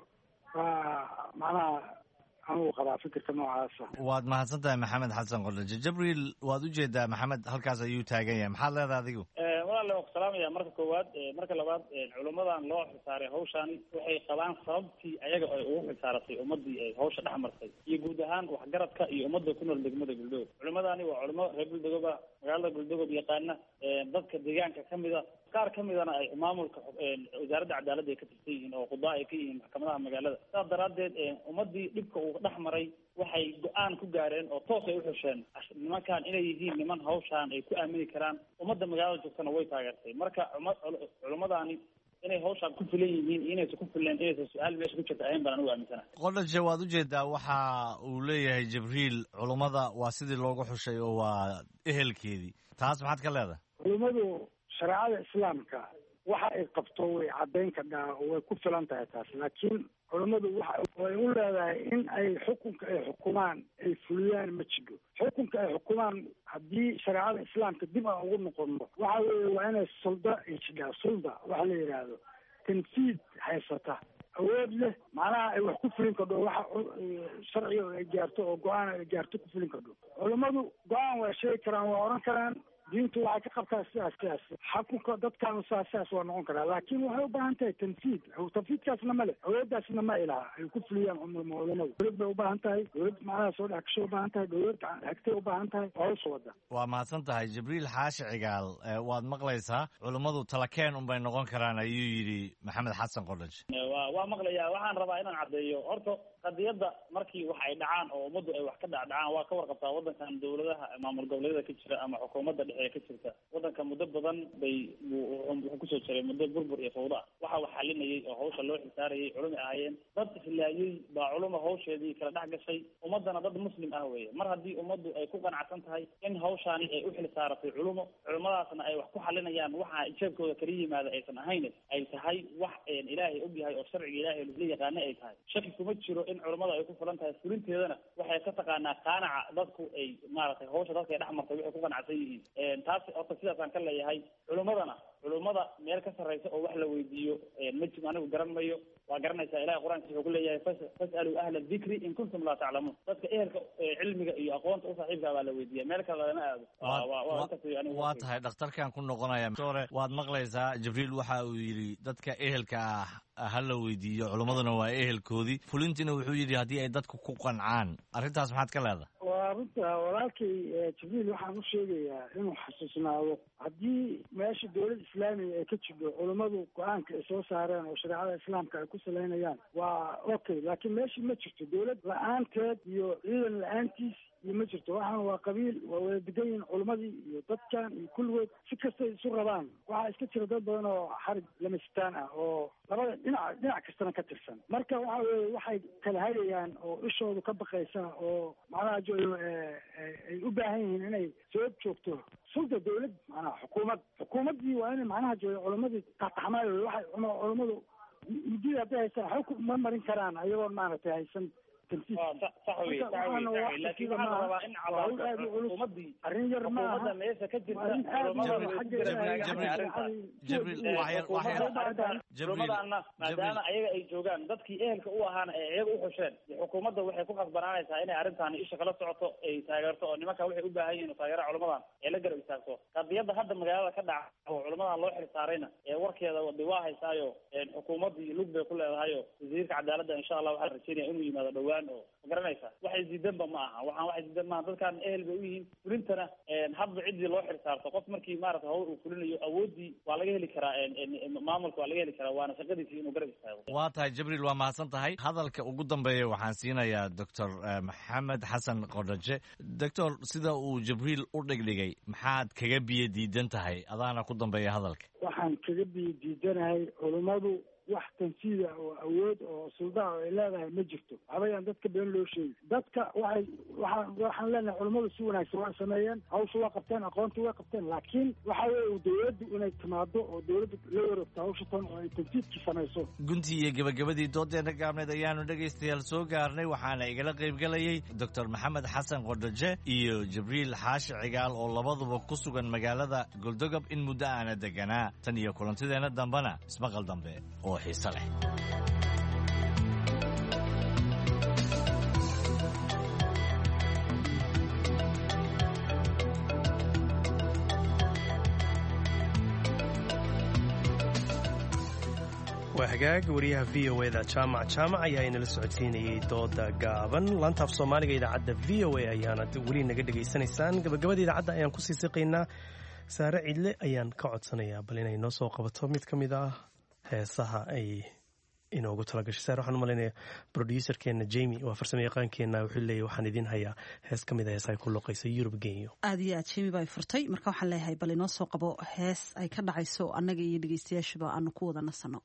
waa macnaha anugu qabaa fikirka noocaasa. waad mahadsan tahay maxamed xasan qordhaje. Jibriil waad ujeedaa maxamed halkaas ayuu taagan yahay, maxaad leedahay adigu? walaale waan ku salaamaya marka koowaad. marka labaad culummadan loo xilsaaray hawshaani waxay qabaan sababtii ayaga ay ugu xilsaaratay ummadii ay hawsha dhex martay iyo guud ahaan waxgaradka iyo ummadda ku nool degmada Galdogob. culimmadani waa culimo reer Galdogob ah, magaalada Galdogob yaqaana, dadka deegaanka kamid a, qaar kamidana ay maamulka wasaaradda cadaaladda ay ka tirsan yihiin oo qudaa ay ka yihiin maxkamadaha magaalada. saas daraadeed ummadii dhibka uu dhex maray waxay go-aan ku gaareen oo toos ay uxusheen nimankan inay yihiin niman hawshaan ay ku aamini karaan. ummadda magaalada joogtana way taageertay. marka culummadani inay hawshaan ku filan yihiin inaysan ku filan inaysan su-aal meesha ku jirta ahayn baan anigu aaminsana. Qordhaje waad ujeedaa waxa uu leeyahay Jibriil, culummada waa sidii loogu xushay oo waa ehelkeedii. taas maxaad ka leedahay? culummadu shareecada islaamka waxa ay qabto way caddayn kadhaa oo way ku filan tahay taas. laakiin culummadu way u leedahay in ay xukunka ay xukumaan ay fuliyaan ma jiro. xukunka ay xukumaan haddii shareecada islaamka dib aan ugu noqono waxa weeye waa inay sulda ay jidhaa. sulda waxa la yidhaahdo tanfiid haysata awood leh, macnaha ay wax ku fulin kadho waxa sharciga ay gaarto oo go-aan ay gaarto ku fulin kadho. culummadu go-aan waa sheegi karaan, waa oran karaan diintu waxay ka qabtaa sidaas xukunka dadkaanu sidaas waa noqon karaa. laakiin waxay u baahan tahay tanfiid. tanfiidkaasna male, awooddaasna ma ilaha ay ku fuliyaan culamadu. dowlad bay u baahan tahay, dowlad macnaha soo dhex gashay u baahan tahay, dowlad hagtay u baahan tahay oo hawsha wada. waa mahadsan tahay Jibriil Xaashi Cigaal. waad maqlaysaa, culummadu talakeen unbay noqon karaan ayuu yidhi maxamed xasan Qordhaje. waa maqlayaa. waxaan rabaa inaan caddeeyo horta qadiyadda markii wax ay dhacaan oo ummaddu ay wax ka dhacdhacaan waa ka warqabtaa waddankan dowladaha maamul goboleedyada ka jira ama xukuumadda dhexe ka jirta. waddanka muddo badan bay wuxuu kusoo jiray muddo burbur iyo fawda ah. waxa wax xalinayay oo hawsha loo xilsaarayay culumi ahaayeen. dad islaayey baa culimo hawsheedii kala dhex gashay. ummaddana dad muslim ah weeye. mar haddii ummaddu ay ku qanacsan tahay in hawshaani ay u xilsaaratay culimadaasna ay wax ku xalinayaan waxa jeebkooda kala yimaada aysan ahayn ay tahay wax ilaahay og yahay oo sharciga ilaahay la yaqaana ay tahay. shaki kuma jiro in culimada ay ku fulan tahay. fulinteedana waxay ka taqaanaa qaanaca dadku ay maaragtay hawsha dadka ay dhex martay waxay ku qanacsan yihiin. taas horta sidaasaan ka leeyahay. culimmada meel ka sarraysa oo wax la weydiiyo majib anigu garan mayo. waa garanaysaa ilahay qur-aanka wuxuu ku leeyahay fas'aluu ahla dikri in kuntum laa taclamuun. dadka ehelka cilmiga iyo aqoonta u saaxiibka baa la weydiiya, meel kale lama aado. waa tahay dhakhtarkan ku noqonaya. sore waad maqlaysaa Jibriil waxa uu yidhi dadka ehelka ah ha la weydiiyo, culummaduna waa ehelkoodii. fulintiina wuxuu yidhi haddii ay dadku ku qancaan. arrintaas maxaad ka leedahay? waa runta walaalkay Jibriil waxaan u sheegayaa inuu xasuusnaado haddii meesha dowlad islaamiga ay ka jirto culummadu go-aanka ay soo saareen oo shareecada islaamka ay ku salaynayaan waa okay. laakiin meeshii ma jirto dowlad la-aanteed iyo ciidan la-aantiis iyo ma jirto. waxaan waa qabiil, waa wada degan yihiin culummadii iyo dadkan iyo kulligood si kastay isu rabaan. waxaa iska jira dad badan oo xarig lamastaan ah oo labada dhinac kastana ka tirsan. marka waxa weye waxay kala hayayaan oo ishoodu ka baqaysa oo macnaha ay u baahan yihiin inay soo joogto sulda dowlad macnaha xukuumaddii waa inay macnaha culammadii taxtaxmaayo. waxay culummadu muddada hadday haystaan xukun ma marin karaan ayagoon maaragtay haysan arrin yar maaha. maadaama ayaga ay joogaan dadkii ehelka u ahaana ay iyaga uxusheen, xukuumadda waxay ku khasbanaanaysaa inay arrintaani isha kala socoto, ay taageerto oo nimanka waxay u baahan yihin taageera culamadan ee la garab istaagto. qadiyadda hadda magaalada ka dhaca oo culamadan loo xilsaarayna warkeeda waa haysaayo xukuumaddii lug bay ku leedahayo wasiirka cadaaladda insha allah waxaa rajeynaya inuu yimaado dhowaan. oo ma garanaysa waxay diidanba ma aha. waxay diidan maaha. dadkan ehel bay u yihiin. fulintana hadba ciddii loo xilsaarto qof markii maarata hawl uu fulinayo awooddii waa laga heli karaa, maamulka waa laga heli karaa, waana shaqadiisii inuu garab istaago. waa tahay Jibriil, waa mahadsan tahay. hadalka ugu dambeeya waxaan siinayaa doctor maxamed xasan Qordhaje. doctor, sida uu Jibriil u dhigdhigay maxaad kaga biyo diidan tahay? adaana ku dambeeya hadalka. waxaan kaga biyo diidanahay culummadu wax tansiida oo awood oo suldaa oo ay leedahay ma jirto habayaan dadka been loo sheegi dadka waxaan leenahay culimmadu si wanaagsan waa sameeyeen hawsha waa qabteen aqoonta waa qabteen laakiin waxa weeye dowladdu inay timaado oo dowladdu la wareegto hawsha tan oo ay tansiidki samayso. guntii iyo gabagabadii doodeena gaabneed ayaanu dhegaystayaal soo gaarnay waxaana igala qaybgalayay Dr. Maxamed Xasan Qodhaje iyo Jibriil Xaashi Cigaal oo labaduba ku sugan magaalada Galdogob in muddo aana deganaa tan iyo kulantideena dambana ismaqal dambe oo xiiso leh. waa hagaag wariyaha v o da jaamac ayaa inala socodsiinayay dooda gaaban laantaaf soomaaliga idaacadda v o a ayaana weli naga dhegaysanaysaan gabagabada idaacadda ayaan kusii siqaynaa saare cidle ayaan ka codsanayaa bal inay noo soo qabato mid ka mid ah heesaha ay inoogu talagashay saare waxaan u malaynayaa broduuserkeena Jamie waa farsamo yaqaankeena wuxuu leeyahay waxaan idin hayaa hees ka mid ah heesaha ku luqaysa Yurub Genyo aad iyo aad Jamie bay furtay marka waxaan leeyahay bal inoo soo qabo hees ay ka dhacayso annaga iyo dhageystayaashuba aanu ku wada nasano.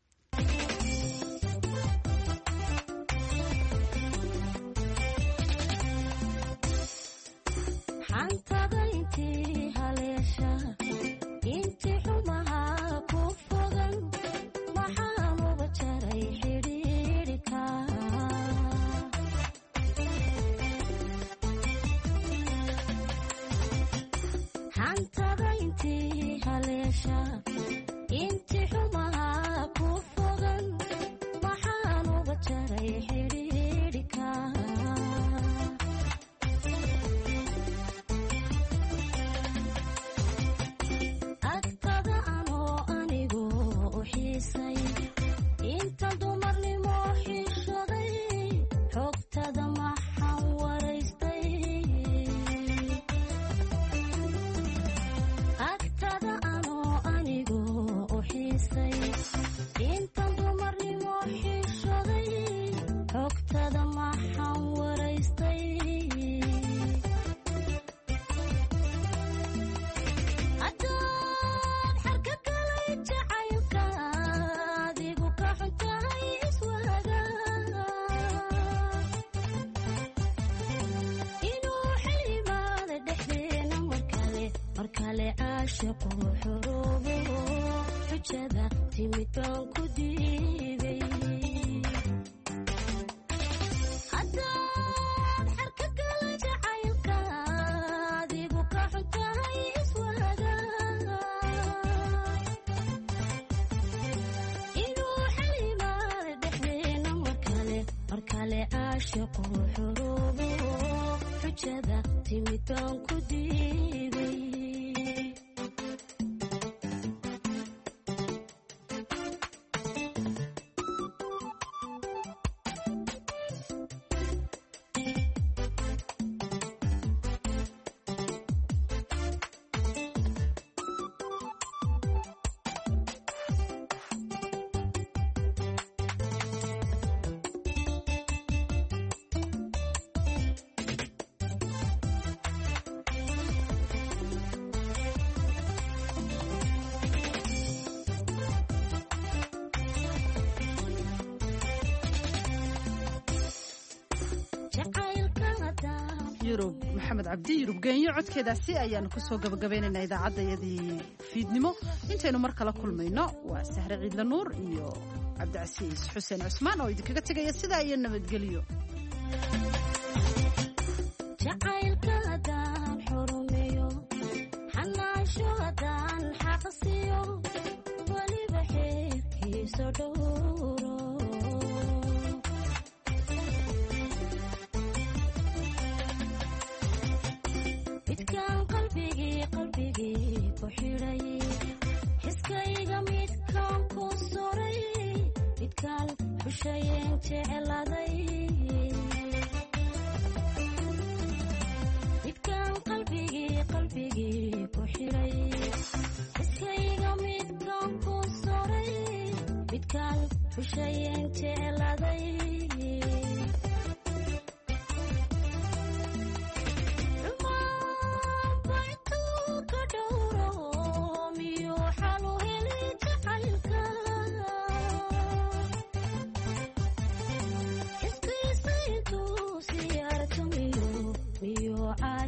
maxamed cabdi Yurub Genyo codkeedaasi ayaanu ku soo gabagabaynaynaa idaacadayadii fiidnimo intaynu mar kala kulmayno waa Sahre Ciidla Nuur iyo Cabdicasiis Xuseen Cusmaan oo idinkaga tagaya sidaa iyo nabadgelyo.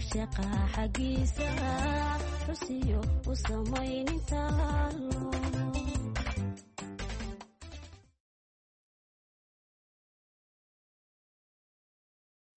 caashaqa xaggiisa xusiyo u samaynintaalo